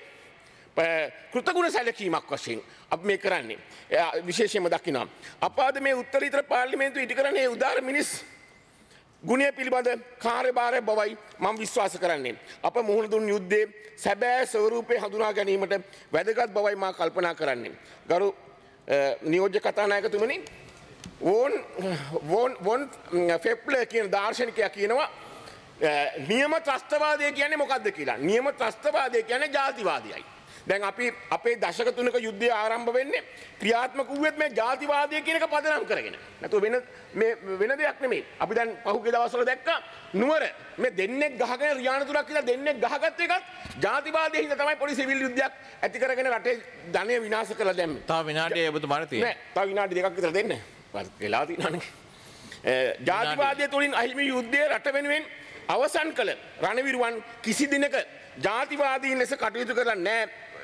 කෘතගුණ සැලකීමක් වශයෙන් අපි මේ කරන්නේ විශේෂයෙන්ම දකිනවා. අප අද මේ උත්තරීතර පාර්ලිමේන්තුව ඉදි කරන්නේ උදාර මිනිස් ගුණය පිළිබඳ කාර්යභාරය බවයි මම විශ්වාස කරන්නේ. අප මුහුණ දුන් යුද්ධයේ සැබෑ ස්වරූපය හඳුනා ගැනීමට වැදගත් බවයි මා කල්පනා කරන්නේ. ගරු නියෝජ්‍ය කතානායකතුමනි වෝන් වෝන් වෝන් ෆෙප්ලර් කියන දාර්ශනිකයා කියනවා නියම ත්‍රස්තවාදය කියන්නේ මොකක්ද කියලා. නියම ත්‍රස්තවාදය කියන්නේ ජාතිවාදයයි. දැන් අපි අපේ දශක තුනක යුද්ධය ආරම්භ වෙන්නේ ක්‍රියාත්මක වූවෙත් මේ ජාතිවාදය කියන එක පදනම් කරගෙන. නැතුව වෙන මේ වෙන දෙයක් නෙමෙයි. අපි දැන් පහුගිය දවස්වල දැක්කා නුවර මේ දෙන්නෙක් ගහගෙන රියාන තුනක් කියලා දෙන්නෙක් ගහගත්ත එකත් ජාතිවාදයේ හින්දා තමයි පොඩි සිවිල් යුද්ධයක් ඇති කරගෙන රටේ ධනය විනාශ කරලා දැම්මේ. තව විනාඩිය ඔබතුමාට තියෙනවා. නෑ තව විනාඩි දෙකක් විතර දෙන්න. වෙලා තියෙනවානේ. ජාතිවාදය තුලින් අහිමි යුද්ධය රට වෙනුවෙන් අවසන් කළ රණවිරුවන් කිසි දිනක ජාතිවාදීන් ලෙස කටයුතු කරලා නෑ.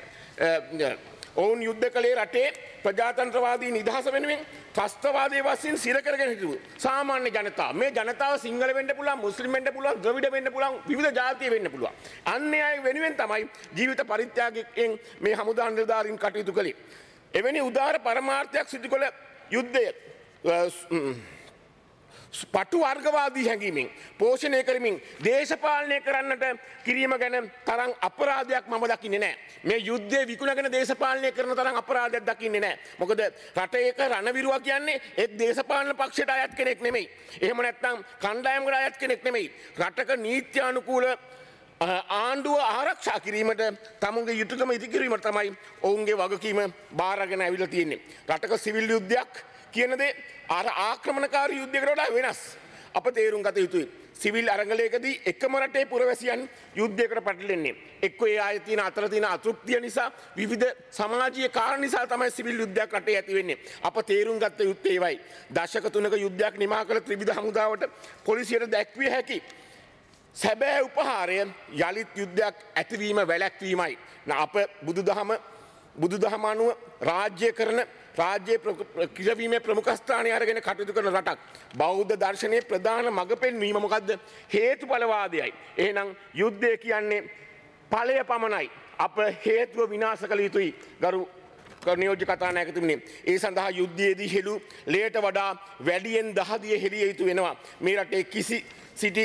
ඔවුන් යුද්ධ කළේ රටේ ප්‍රජාතන්ත්‍රවාදී නිදහස වෙනුවෙන් ත්‍රස්තවාදයේ වශයෙන් සිර කරගෙන හිටපු සාමාන්‍ය ජනතාව. මේ ජනතාව සිංහල වෙන්න පුළුවන්, මුස්ලිම් වෙන්න පුළුවන්, ද්‍රවිඩ වෙන්න පුළුවන්, විවිධ ජාතිය වෙන්න පුළුවන්. අන්නේ අය වෙනුවෙන් තමයි ජීවිත පරිත්‍යාගයෙන් මේ හමුදා නිලධාරීන් කටයුතු කළේ. එවැනි උදාර පරමාර්ථයක් සිදු කළ යුද්ධය පටු වර්ගවාදී හැඟීමෙන් පෝෂණය කරමින් දේශපාලනය කරන්නට කිරීම ගැන තරම් අපරාධයක් මම දකින්නේ නැහැ. මේ යුද්ධය විකුණගෙන දේශපාලනය කරන තරම් අපරාධයක් දකින්නේ නැහැ. මොකද රටේක රණවිරුවා කියන්නේ එක් දේශපාලන පක්ෂයට අයත් කෙනෙක් නෙමෙයි. එහෙම නැත්නම් කණ්ඩායමකට අයත් කෙනෙක් නෙමෙයි. රටක නීත්‍යානුකූල ආණ්ඩුව ආරක්ෂා කිරීමට තමුන්ගේ යුතුකම ඉදිකිරීමට තමයි ඔවුන්ගේ වගකීම බාරගෙන ඇවිල්ලා තියෙන්නේ. රටක සිවිල් යුද්ධයක් කියන දේ අර ආක්‍රමණකාරී යුද්ධයකට වඩා වෙනස්. අප තේරුම් ගත යුතුයි. සිවිල් අරගලයකදී එකම රටේ පුරවැසියන් යුද්ධයකට පැටලෙන්නේ. එක්කෝ ඒ ආයේ තියෙන අතර තියෙන අතෘප්තිය නිසා විවිධ සමාජීය කාරණා නිසා තමයි සිවිල් යුද්ධයක් රටේ ඇති වෙන්නේ. අප තේරුම් ගත යුත්තේ ඒවයි. දශක තුනක යුද්ධයක් නිමා කළ ත්‍රිවිධ හමුදාවට පොලිසියට දැක්විය හැකි සැබෑ උපහාරය යළිත් යුද්ධයක් ඇතිවීම වැළැක්වීමයි. අප බුදුදහම බුදුදහම අනුව රාජ්‍ය කරන රාජ්‍ය කිරවීමේ ප්‍රමුඛස්ථානය අරගෙන කටයුතු කරන රටක්. බෞද්ධ දර්ශනයේ ප්‍රධාන මඟ පෙන්වීම මොකද්ද? හේතුඵලවාදයයි. එහෙනම් යුද්ධය කියන්නේ ඵලය පමණයි. අප හේතුව විනාශ කළ යුතුයි. ගරු නියෝජ්‍ය කතානායකතුමනි, ඒ සඳහා යුද්ධයේදී හෙළු ලේට වඩා වැඩියෙන් දහදිය හෙළිය යුතු වෙනවා. මේ රටේ කිසි සිටි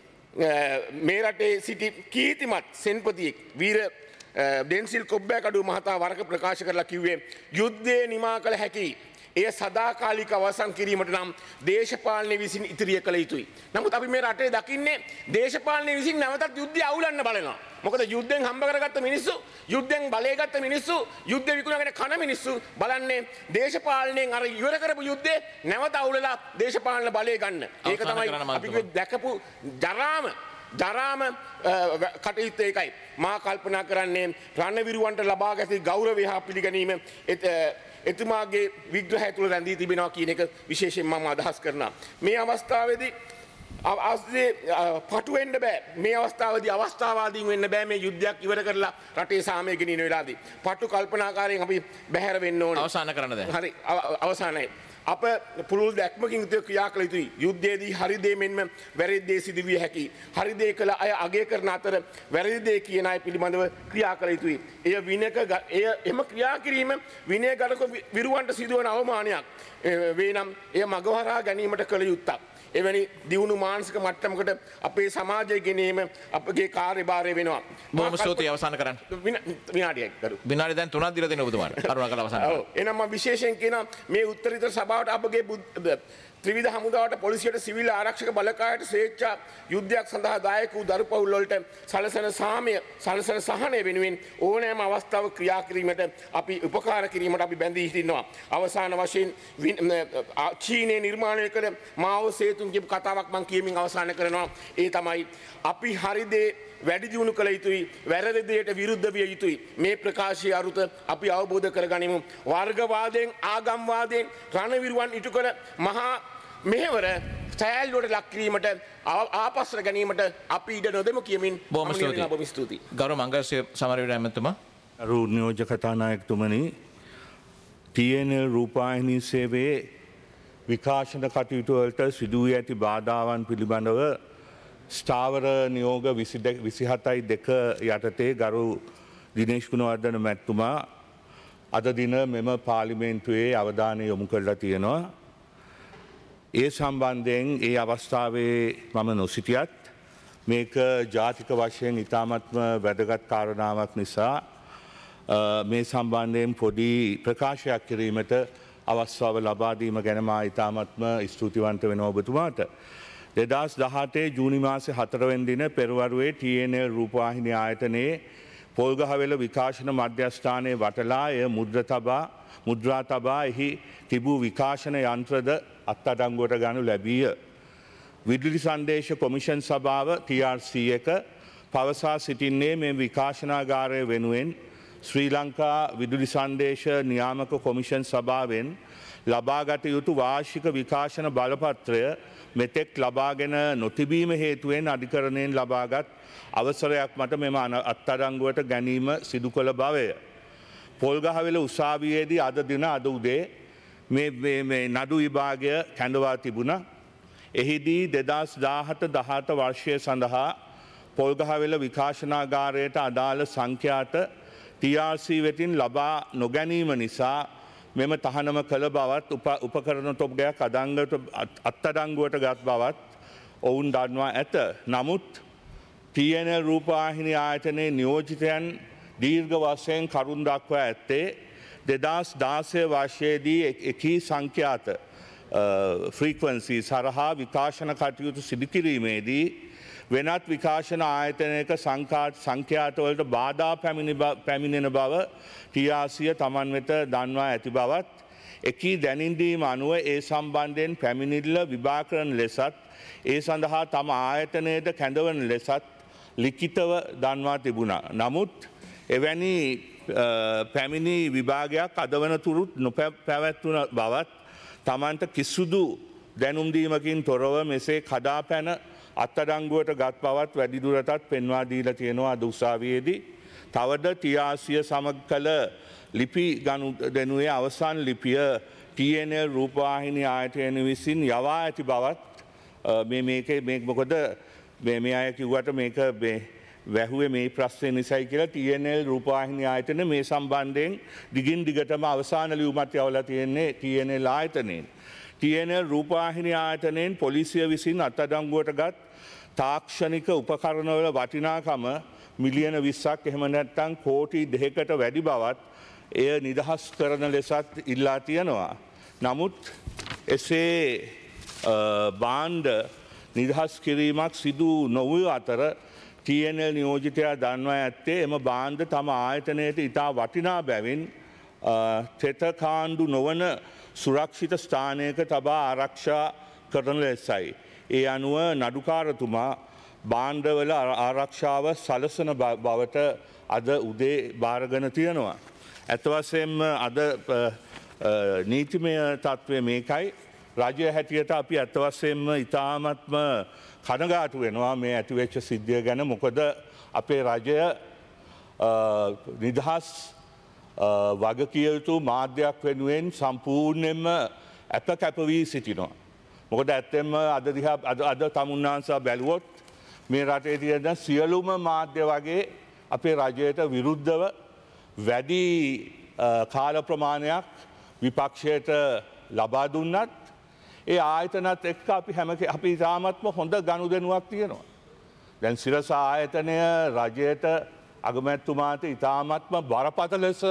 මේ රටේ සිටි කීර්තිමත් සෙන්පතියෙක් වීර ඩෙන්සිල් කොබ්බෑකඩු මහතා වරක ප්‍රකාශ කරලා කිව්වේ යුද්ධය නිමා කළ හැකි. එය සදාකාලික අවසන් කිරීමට නම් දේශපාලනය විසින් ඉතිරිය කළ යුතුයි. නමුත් අපි මේ රටේ දකින්නේ දේශපාලනය විසින් නැවතත් යුද්ධය අවුලන්න බලනවා. මොකද යුද්ධෙන් හම්බ කරගත්ත මිනිස්සු, යුද්ධෙන් බලය ගත්ත මිනිස්සු, යුද්ධ විකුණගෙන කන මිනිස්සු බලන්නේ දේශපාලනයෙන් අර ඉවර කරපු යුද්ධේ නැවත අවුලලා දේශපාලන බලය ගන්න. ඒක තමයි අපි දැකපු ජරාම දරාම කටයුත්ත ඒකයි. මා කල්පනා කරන්නේ රණවිරුවන්ට ලබා ගැති ගෞරවය හා පිළිගැනීම එතුමාගේ විග්‍රහය තුළ රැඳී තිබෙනවා කියන එක විශේෂයෙන් මම අදහස් කරනවා. මේ අවස්ථාවේදී අවස්ථේ පටු වෙන්න බෑ. මේ අවස්ථාවේදී අවස්ථාවාදීන් වෙන්න බෑ. මේ යුද්ධයක් ඉවර කරලා රටේ සාමය ගෙනියන වෙලාවදී පටු කල්පනාකාරයෙන් අපි බැහැර වෙන්න ඕනේ. අවසන් කරන්න දැන්. හරි අවසానයි. අප පුළුල් දැක්මකින් යුතුව ක්‍රියා කළ යුතුයි. යුද්ධයේදී හරි දේ මෙන්ම වැරදි දේ සිදු විය හැකියි. හරි දේ කළ අය අගය කරන අතර වැරදි දේ කියන අය පිළිබඳව ක්‍රියා කළ යුතුයි. එය විනක එය එම ක්‍රියා කිරීම විනයගතක විරුවන්ට සිදුවන අවමානයක් වේ නම් එය මගහරා ගැනීමට කළ යුත්තක්. එවැනි දියුණු මානසික මට්ටමකට අපේ සමාජය ගෙනීම අපගේ කාර්යභාරය වෙනවා. බොහොම ස්තුතියි. අවසන් කරන්න. විනාඩියක් ගරු. විනාඩි දැන් තුනක් දීලා දෙන්න ඔබතුමාට. කරුණාකරලා අවසන් කරන්න. ඔව්. එහෙනම් මම විශේෂයෙන් කියනවා මේ උත්තරීතර සභාවට අපගේ ත්‍රිවිධ හමුදාවට පොලිසියට සිවිල් ආරක්ෂක බලකායට ස්වේච්ඡා යුද්ධයක් සඳහා දායක වූ දරුපවුල් වලට සලසන සාමය සලසන සහනය වෙනුවෙන් ඕනෑම අවස්ථාවක ක්‍රියා කිරීමට අපි උපකාර කිරීමට අපි බැඳී සිටිනවා. අවසාන වශයෙන් චීනයේ නිර්මාණය කළ මාව සේතුන්ගේ කතාවක් මම කියමින් අවසන් කරනවා. ඒ තමයි අපි හරි දේ වැඩි දියුණු කළ යුතුයි, වැරදි දෙයට විරුද්ධ විය යුතුයි. මේ ප්‍රකාශයේ අරුත අපි අවබෝධ කරගනිමු. වර්ගවාදයෙන් ආගම්වාදයෙන් රණවිරුවන් ඉටු කළ මහා මෙහෙවර සෑල්ලුවට ලක් කිරීමට ආපස්සට ගැනීමට අපි ඉඩ නොදෙමු කියමින් බොහොම ස්තුතියි. ගෞරව මංගලසිරි සමරවීර ඇමතුමා. අරු නියෝජ්‍ය කතානායකතුමනි, ටී එන් එල් රූපවාහිනී සේවයේ විකාශන කටයුතු වලට සිදු වී ඇති බාධාවන් පිළිබඳව ස්ථාවර නියෝග විසිහතයි දෙක යටතේ ගරු දිනේෂ් ගුණවර්ධන මැතිතුමා අද දින මෙම පාර්ලිමේන්තුවේ අවධානය යොමු කරලා තියෙනවා. ඒ සම්බන්ධයෙන් ඒ අවස්ථාවේ මම නොසිටියත් මේක ජාතික වශයෙන් ඉතාමත්ම වැදගත් කාරණාවක් නිසා මේ සම්බන්ධයෙන් පොඩි ප්‍රකාශයක් කිරීමට අවස්ථාව ලබා දීම ගැන මා ඉතාමත්ම ස්තුතිවන්ත වෙනවා ඔබතුමාට. දෙදහස් දහඅටේ ජූනි මාසේ හතරවෙනි දින පෙරවරුවේ ටී එන් එල් රූපවාහිනී ආයතනයේ පොල්ගහවෙල විකාශන මධ්‍යස්ථානයේ වටලා එය මුද්‍ර තබා මුද්‍රා තබා එහි තිබූ විකාශන යන්ත්‍රද අත්අඩංගුවට ගනු ලැබීය. විදුලි සංදේශ කොමිෂන් සභාව ටී ආර් සී එක පවසා සිටින්නේ මේ විකාශනාගාරය වෙනුවෙන් ශ්‍රී ලංකා විදුලි සංදේශ නියාමක කොමිෂන් සභාවෙන් ලබාගත යුතු වාර්ෂික විකාශන බලපත්‍රය මෙතෙක් ලබාගෙන නොතිබීම හේතුවෙන් අධිකරණයෙන් ලබාගත් අවසරයක් මත මෙම අත්අඩංගුවට ගැනීම සිදු කළ බවය. පොල්ගහවෙල උසාවියේදී අද දින අද උදේ මේ නඩු විභාගය කැඳවා තිබුණ. එහිදී දෙදස් දාහත දහත වර්ෂය සඳහා පොල්ගහවෙල විකාශනාගාරයට අදාළ සංඛ්‍යාත ටී ආර් සී වෙතින් ලබා නොගැනීම නිසා මෙම තහනම කළ බවත් උපකරණ තොප්ගයක් අදංගට අත්තඩංගුවට ගත් බවත් ඔවුන් දන්වා ඇත. නමුත් ටී එන් එල් රූපවාහිනී ආයතනයේ නියෝජිතයන් දීර්ඝ වශයෙන් කරුණ දක්වා ඇත්තේ දෙදස් දාසය වර්ෂයේදී එකී සංඛ්‍යාත ෆ්‍රීකවන්සි සරහා විකාශන කටයුතු සිදුකිරීමේදී වෙනත් විකාශන ආයතනයක සංඛ්‍යාතවලට බාධා පැමිණෙන බව ටියාසිය තමන් වෙත දන්වා ඇති බවත් එකී දැනින්දීම අනුව ඒ සම්බන්ධයෙන් පැමිණිල්ල විභා කරන ලෙසත් ඒ සඳහා තම ආයතනයට කැඳවන ලෙසත් ලිඛිතව දන්වා තිබුණා. නමුත් එවැනි පැමිණි විභාගයක් අද වනතුරුත් නොපැවැත්වුණ බවත් තමන්ට කිසිදු දැනුම්දීමකින් තොරව මෙසේ කඩා පැන අත්තඩංගුවට ගත් බවත් වැඩිදුරටත් පෙන්වා දීලා තියෙනවා අද උසාවියේදී. තවද ටියාසිය සමග කළ ලිපි ගනු දෙනුවේ අවසන් ලිපිය ටී එන් එල් රූපවාහිනී ආයතනය විසින් යවා ඇති බවත් මේ මේකේ මේ මොකද මේ අය කිව්වට මේක වැහුවේ මේ ප්‍රශ්නේ නිසයි කියලා ටී එන් එල් රූපවාහිනී ආයතන මේ සම්බන්ධයෙන් දිගින් දිගටම අවසාන ලියුමක් යවලා තියෙන්නේ ටී එන් එල් ආයතනයෙන්. ටී එන් එල් රූපවාහිනී ආයතනයෙන් පොලිසිය විසින් අත්අඩංගුවට ගත් තාක්ෂණික උපකරණවල වටිනාකම මිලියන විස්සක් එහෙම නැත්නම් කෝටි දෙකකට වැඩි බවත් එය නිදහස් කරන ලෙසත් ඉල්ලා තියෙනවා. නමුත් එසේ බාණ්ඩ නිදහස් කිරීමක් සිදු නොවූ අතර ටී එන් එල් නියෝජිතයා දන්වා ඇත්තේ එම බාණ්ඩ තම ආයතනයට ඉතා වටිනා බැවින් තෙතකාණ්ඩු නොවන සුරක්ෂිත ස්ථානයක තබා ආරක්ෂා කරන ලෙසයි. ඒ අනුව නඩුකාරතුමා බාණ්ඩවල ආරක්ෂාව සලසන බවට අද උදේ භාරගෙන තියෙනවා. ඇත්ත වශයෙන්ම අද නීතිමය තත්ත්වය මේකයි. රජය හැටියට අපි ඇත්ත වශයෙන්ම ඉතාමත්ම කනගාටු වෙනවා මේ ඇතිවෙච්ච සිද්ධිය ගැන. මොකද අපේ රජය නිදහස් වගකිය යුතු මාධ්‍යයක් වෙනුවෙන් සම්පූර්ණයෙන්ම ඇප කැපවී සිටිනවා. මොකද ඇත්තෙන්ම අද දිහා අද තමුන්නාන්සා බැලුවොත් මේ රටේ තියෙන සියලුම මාධ්‍ය වගේ අපේ රජයට විරුද්ධව වැඩි කාල ප්‍රමාණයක් විපක්ෂයට ලබා දුන්නත් ඒ ආයතනත් එක්ක අපි හැම අපි ඉතාමත්ම හොඳ ගනුදෙනුවක් තියෙනවා. දැන් සිරස ආයතනය රජයට අගමැතිතුමාට ඉතාමත්ම බරපතල ලෙස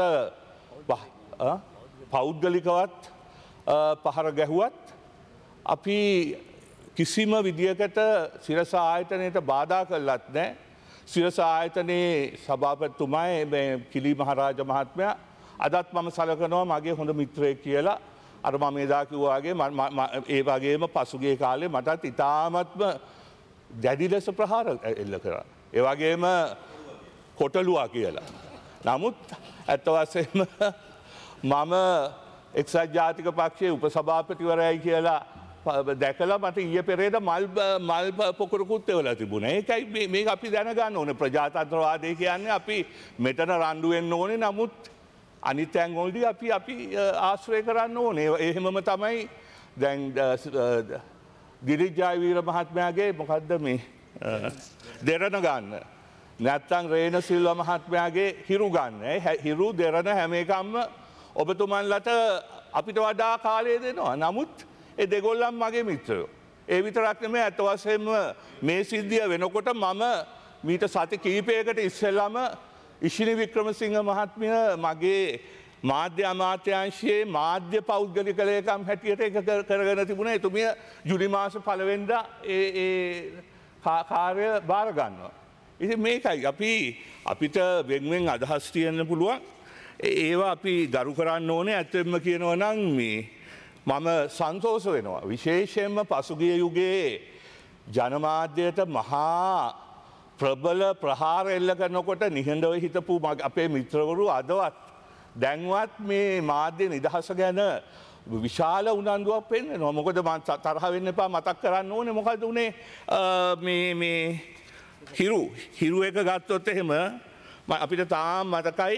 පෞද්ගලිකවත් පහර ගැහුවත් අපි කිසිම විදියකට සිරස ආයතනයට බාධා කළත් නෑ. සිරස ආයතනයේ සභාපතිතුමයි කිලි මහරාජ මහත්මයා අදත් මම සලකනවා මගේ හොඳ මිත්‍රයෙක් කියලා. අර මම එදා කිව්වාගේ ඒ වගේම පසුගිය කාලේ මටත් ඉතාමත්ම දැඩි ලෙස ප්‍රහාර එල්ල කරා. ඒ වගේම කොටලුවා කියලා. නමුත් ඇත්ත වශයෙන්ම මම එක්සත් ජාතික පක්ෂයේ උපසභාපතිවරයයි කියලා දැකලා මට ඊයේ පෙරේද මල් මල් පොකුරකුත් එවලා තිබුණා. ඒකයි මේක අපි දැනගන්න ඕනේ. ප්‍රජාතන්ත්‍රවාදය කියන්නේ අපි මෙතන රණ්ඩු වෙන්න ඕනේ. නමුත් අනිත් තැන්වලදී අපි අපි ආශ්‍රය කරන්න ඕනේ. එහෙමම තමයි දැන් දිලිත් ජයවීර මහත්මයාගේ මොකද්ද මේ දෙරණ ගන්න. නැත්තම් රේන සිල්වා මහත්මයාගේ හිරු ගන්න. හිරු දෙරණ හැම එකක්ම ඔබතුමන්ලට අපිට වඩා කාලය දෙනවා. නමුත් ඒ දෙගොල්ලන් මගේ මිත්‍රයෝ. ඒ විතරක් නෙමෙයි අත වශයෙන්ම මේ සිද්ධිය වෙනකොට මම මීට සති කිහිපයකට ඉස්සෙල්ලාම ඉෂිනි වික්‍රමසිංහ මහත්මිය මගේ මාධ්‍ය අමාත්‍යාංශයේ මාධ්‍ය පෞද්ගලික ලේකම් හැටියට එක කරගෙන තිබුණා. එතුමිය ජුලි මාස පළවෙනිදා ඒ ඒ කාර්ය බාර ගන්නවා. ඉතින් මේකයි අපි අපිට වෙන්වෙන් අදහස් තියන්න පුළුවන්. ඒවා අපි ගරු කරන්න ඕනේ. ඇත්තෙන්ම කියනවා නම් මේ මම සන්තෝෂ වෙනවා. විශේෂයෙන්ම පසුගිය යුගයේ ජනමාධ්‍යයට මහා ප්‍රබල ප්‍රහාර එල්ල කරනකොට නිහඬව හිටපු අපේ මිත්‍රවරු අදවත් දැන්වත් මේ මාධ්‍ය නිදහස ගැන විශාල උනන්දුවක් පෙන්වනවා. මොකද මම තරහ වෙන්න එපා මතක් කරන්න ඕනේ මොකද උනේ මේ මේ හිරු හිරු එක ගත්තොත් එහෙම අපිට තාම මතකයි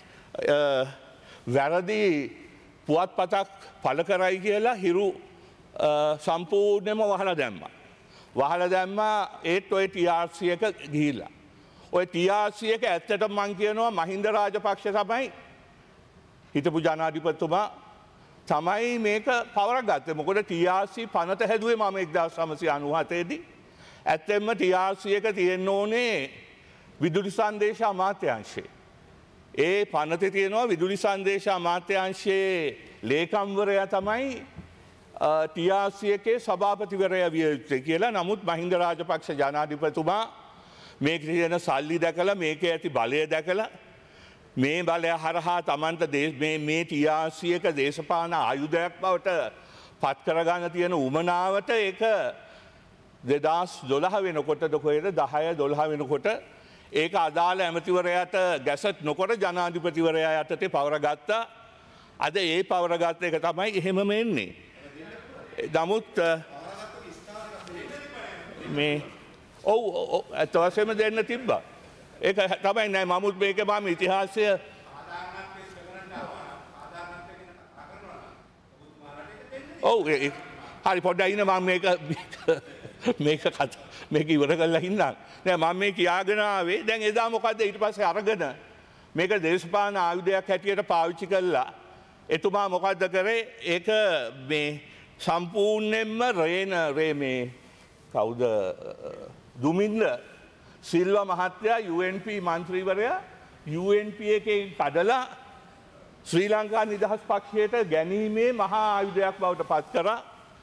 වැරදි පුවත්පතක් පළ කරයි කියලා හිරු සම්පූර්ණයෙන්ම වහලා දැම්මා. වහලා දැම්මා ඒත් ඔය ටී ආර් සී එක ගිහිල්ලා. ඔය ටී ආර් සී එක ඇත්තටම මං කියනවා මහින්ද රාජපක්ෂ තමයි හිටපු ජනාධිපතිතුමා තමයි මේක පවර ගත්තේ. මොකද T R C පනත හැදුවේ මම එක්දාස් නවසිය අනූහතේ දී. ඇත්තෙන්ම T R C එක තියෙන්න ඕනේ විදුලි සංදේශ අමාත්‍යාංශයේ. ඒ පනතේ තියෙනවා විදුලි සංදේශ අමාත්‍යාංශයේ ලේකම්වරයා තමයි T R C එකේ සභාපතිවරයා විය යුත්තේ කියලා. නමුත් මහින්ද රාජපක්ෂ ජනාධිපතිතුමා මේක තියෙන සල්ලි දැකලා මේකේ ඇති බලය දැකලා මේ බලය හරහා තමන්ට මේ T R C එක දේශපාලන ආයුධයක් බවට පත් කරගන්න තියෙන උමනාවට ඒක දෙදස් දොළහ වෙනකොටද කොහෙද දහය දොළහ වෙනකොට ඒක අදාළ ඇමතිවරයාට ගැසට් නොකොට ජනාධිපතිවරයා යටතේ පවර ගත්තා. අද ඒ පවර ගත්ත එක තමයි එහෙමම එන්නේ. නමුත් මේ ඔව් ඇත්ත වශයෙන්ම දෙන්න තිබ්බා. ඒක තමයි නෑ මමුත් මේක මම ඉතිහාසය ඔව් හරි පොඩ්ඩක් ඉන්න මම මේක මේක කතා මේක ඉවර කරලා ඉන්නම්. නෑ මම මේ කියාගෙන ආවේ දැන් එදා මොකද්ද ඊට පස්සේ අරගෙන මේක දේශපාලන ආයුධයක් හැටියට පාවිච්චි කළා. එතුමා මොකද්ද කරේ? ඒක මේ සම්පූර්ණයෙන්ම රේන රේ මේ කවුද දුමින්ද සිල්වා මහත්තයා U N P මන්ත්‍රීවරයා U N P එකේ කඩලා ශ්‍රී ලංකා නිදහස් පක්ෂයට ගැනීමේ මහා ආයුධයක් බවට පත් කරා.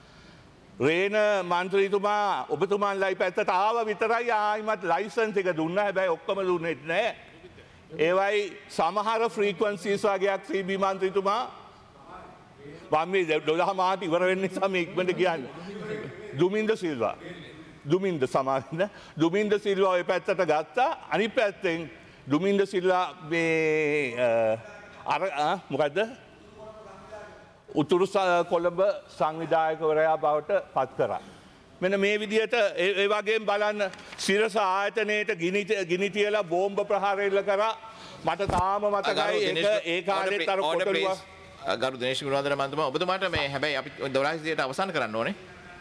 රේන මන්ත්‍රීතුමා ඔබතුමාන්ලයි පැත්තට ආව විතරයි ආයිමත් ලයිසන්ස් එක දුන්නා. හැබැයි ඔක්කොම දුන්නේ නැහැ. ඒවයි සමහර ෆ්‍රීකවන්සිස් වගේක් C B මන්ත්‍රීතුමා මම මේ දොළහ මාට ඉවර වෙන්න නිසා මේ ඉක්මනට කියන්නේ. දුමින්ද සිල්වා දුමින්ද සමාවෙන්න දුමින්ද සිල්වා ඔය පැත්තට ගත්තා. අනිත් පැත්තෙන් දුමින්ද සිල්වා මේ අර මොකද්ද උතුරු කොළඹ සංවිධායකවරයා බවට පත් කරා. මෙන්න මේ විදිහට ඒ වගේම බලන්න සිරස ආයතනයේට ගිනි ගිනි තියලා බෝම්බ ප්‍රහාර එල්ල කරා. මට තාම මතකයි ඒක ඒ කාලෙත් අර කොටලුව ගරු දිනේෂ් ගුණවර්ධන මන්ත්‍රී ඔබතුමාට මේ හැබැයි අපි දොළහ සියයට අවසන් කරන්න ඕනේ.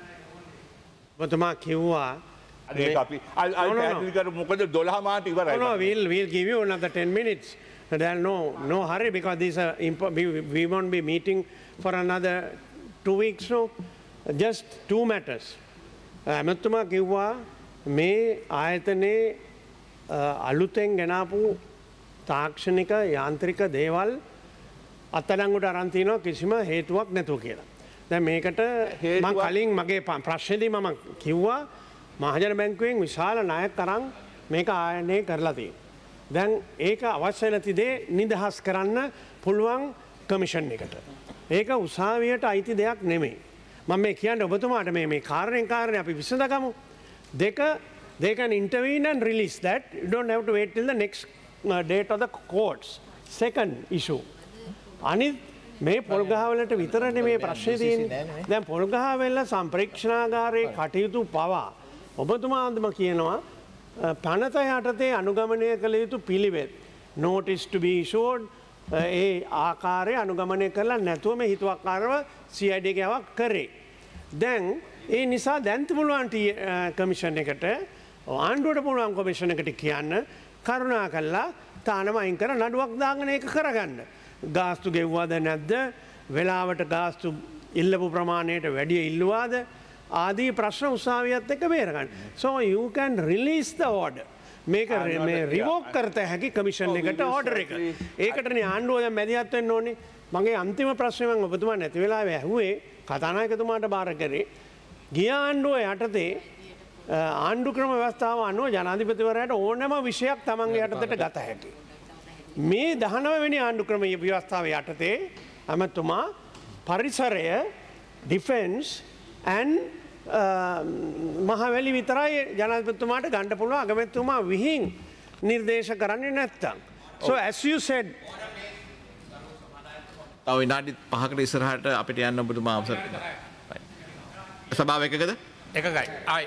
ඔබතුමා කිව්වා ඒක අපි පැහැදිලි කර මොකද දොළහ මාට ඉවරයි. No, we'll, we'll give you another ten minutes. There's no, no hurry because these are impo- we, we won't be meeting for another two weeks. No, just two matters. ඇමතුමා කිව්වා මේ ආයතනයේ අලුතෙන් ගෙනාපු තාක්ෂණික යාන්ත්‍රික දේවල් අත්අඩංගුවට අරන් තිනවා කිසිම හේතුවක් නැතුව කියලා. දැන් මේකට මම කලින් මගේ ප්‍රශ්නේදී මම කිව්වා මහජන බැංකුවෙන් විශාල ණයක් අරන් මේක ආයනය කරලා තියෙනවා. දැන් ඒක අවශ්‍ය නැති දේ නිදහස් කරන්න පුළුවන් කමිෂන් එකට. ඒක උසාවියට අයිති දෙයක් නෙමෙයි. මම මේ කියන්නේ ඔබතුමාට මේ මේ කාරණෙන් කාරණේ අපි විසඳගමු. දෙක they can intervene and release that. You don't have to wait till the next uh, date of the courts. Second issue. අනිත් මේ පොල්ගහවලට විතරනේ මේ ප්‍රශ්නේ තියෙන්නේ. දැන් පොල්ගහවෙල සම්ප්‍රේක්ෂණාගාරයේ කටයුතු පවා ඔබතුමාන්දම කියනවා පනත යටතේ අනුගමනය කළ යුතු පිළිවෙත්. notice to be issued ඒ ආකාරය අනුගමනය කරලා නැතුවම හිතුවක්කාරව C I D එකක් කරේ. දැන් ඒ නිසා දැන් පුළුවන් කමිෂන් එකට ආණ්ඩුවට පුළුවන් කොමිෂන් එකට කියන්න කරුණා කළා තානම අයින් කර නඩුවක් දාගෙන ඒක කරගන්න. ගාස්තු ගෙව්වාද නැද්ද? වෙලාවට ගාස්තු ඉල්ලපු ප්‍රමාණයට වැඩිය ඉල්ලුවාද? ආදී ප්‍රශ්න උසාවියත් එක්ක බේරගන්න. So you can release the order. මේක මේ රිවෝක් කරත හැකි කමිෂන් එකට ඕඩර් එක. ඒකටනේ ආණ්ඩුව දැන් මැදිහත් වෙන්න ඕනේ. මගේ අන්තිම ප්‍රශ්නේ මම ඔබතුමා නැති වෙලාවේ ඇහුවේ කතානායකතුමාට බාර කරේ ගිය ආණ්ඩුව යටතේ ආණ්ඩු ක්‍රම ව්‍යවස්ථාව අනුව ජනාධිපතිවරයාට ඕනෑම විෂයක් තමන්ගේ යටතට ගත හැකියි. මේ දහනව වෙනි ආණ්ඩු ක්‍රම ව්‍යවස්ථාව යටතේ ඇමතුමා පරිසරය ඩිෆෙන්ස් and මහවැලි විතරයි ජනාධිපතිතුමාට ගන්න පුළුවන් අගමැතිතුමා විහිං නිර්දේශ කරන්නේ නැත්තම්. So as you said තව විනාඩි පහකට ඉස්සරහට අපිට යන්න ඔබතුමා අවසර සභාව එකකද? එකකයි. ආයි.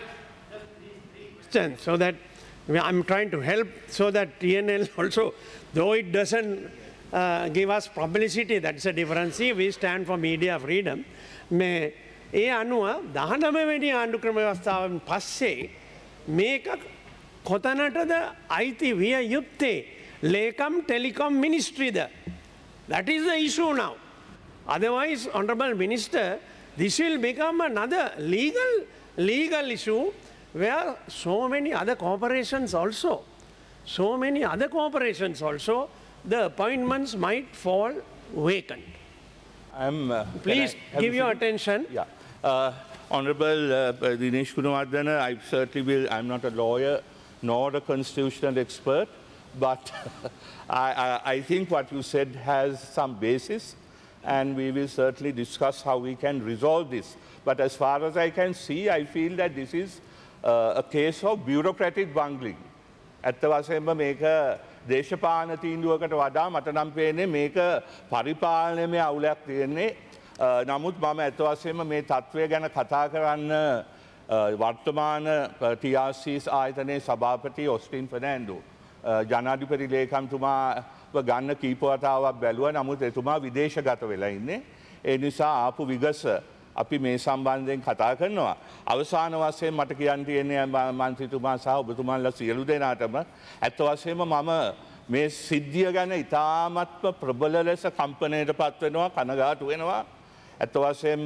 So that I'm trying to help so that T N L also, though it doesn't uh, give us publicity, that's a difference. We stand for media freedom. මේ ඒ අනුව දහනවැනි ආණ්ඩු ක්‍රම ව්‍යවස්ථාවෙන් පස්සේ මේක කොතනටද අයිති විය යුත්තේ? ලේකම් ටෙලිකොම් මිනිස්ට්‍රීද? That is the issue now. Otherwise, Honorable Minister, this will become another legal, legal issue where so many other corporations also, so many other corporations also, the appointments might fall vacant. I'm, uh, Please give your attention. Yeah. Uh, Honorable uh, Dinesh Gunawardena, I certainly will, I'm not a lawyer nor a constitutional expert, but I, I, I think what you said has some basis, and we will certainly discuss how we can resolve this. But as far as I can see, I feel that this is uh, a case of bureaucratic bungling. ඇත්ත වශයෙන්ම මේක දේශපාලන තීන්දුවකට වඩා මට නම් පේන්නේ මේක පරිපාලනයේ අවුලක් තියෙන්නේ. නමුත් මම ඇත්ත වශයෙන්ම මේ තත්ත්වය ගැන කතා කරන්න වර්තමාන ටී ආර් සී ආයතනයේ සභාපති ඔස්ටින් ෆර්නෑන්ඩෝ ජනාධිපති ලේකම්තුමාව ගන්න කීප වතාවක් බැලුවා. නමුත් එතුමා විදේශගත වෙලා ඉන්නේ. ඒ නිසා ආපු විගස අපි මේ සම්බන්ධයෙන් කතා කරනවා. අවසාන වශයෙන් මට කියන්න තියෙන්නේ මන්ත්‍රීතුමා සහ ඔබතුමාලා සියලු දෙනාටම ඇත්ත වශයෙන්ම මම මේ සිද්ධිය ගැන ඉතාමත්ම ප්‍රබල ලෙස කම්පනයට පත් වෙනවා, කනගාටු වෙනවා. ඇත්ත වශයෙන්ම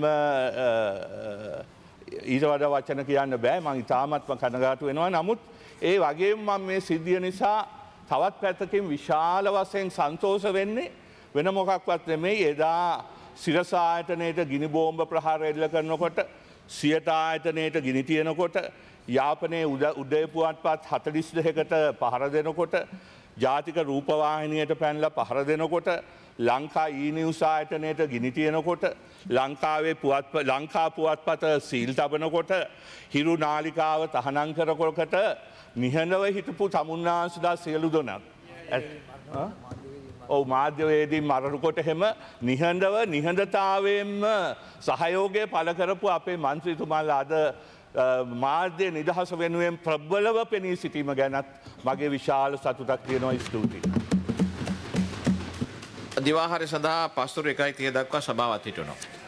ඊට වඩා වචන කියන්න බෑ. මම ඉතාමත්ම කනගාටු වෙනවා. නමුත් ඒ වගේම මම මේ සිද්ධිය නිසා තවත් පැත්තකින් විශාල වශයෙන් සන්තෝෂ වෙන්නේ වෙන මොකක්වත් නෙමෙයි. එදා සිරස ආයතනයට ගිනි බෝම්බ ප්‍රහාර එල්ල කරනකොට, සියට ආයතනයට ගිනි තියනකොට, යාපනයේ උදය පුවත්පත් හතළිස් දෙකකට පහර දෙනකොට, ජාතික රූපවාහිනියට පැනලා පහර දෙනකොට, ලංකා ඊ නිවුස් ආයතනයට ගිනි තියනකොට, ලංකාවේ පුවත් ලංකා පුවත්පත සීල් තබනකොට, හිරු නාලිකාව තහනම් කරනකොට නිහඬව හිටපු තමුන්නාන්සලා සියලු දෙනා ඔව් මාධ්‍යවේදී මරණකොට හැම නිහඬව නිහඬතාවයෙන්ම සහයෝගය පළ කරපු අපේ මන්ත්‍රීතුමාලා අද මාධ්‍ය නිදහස වෙනුවෙන් ප්‍රබලව පෙනී සිටීම ගැනත් මගේ විශාල සතුටක් තියෙනවා. ස්තුතියි. දිවාහාරය සඳහා පස්තුරු එකයි තිය දක්වා සභාවත් හිටවනවා.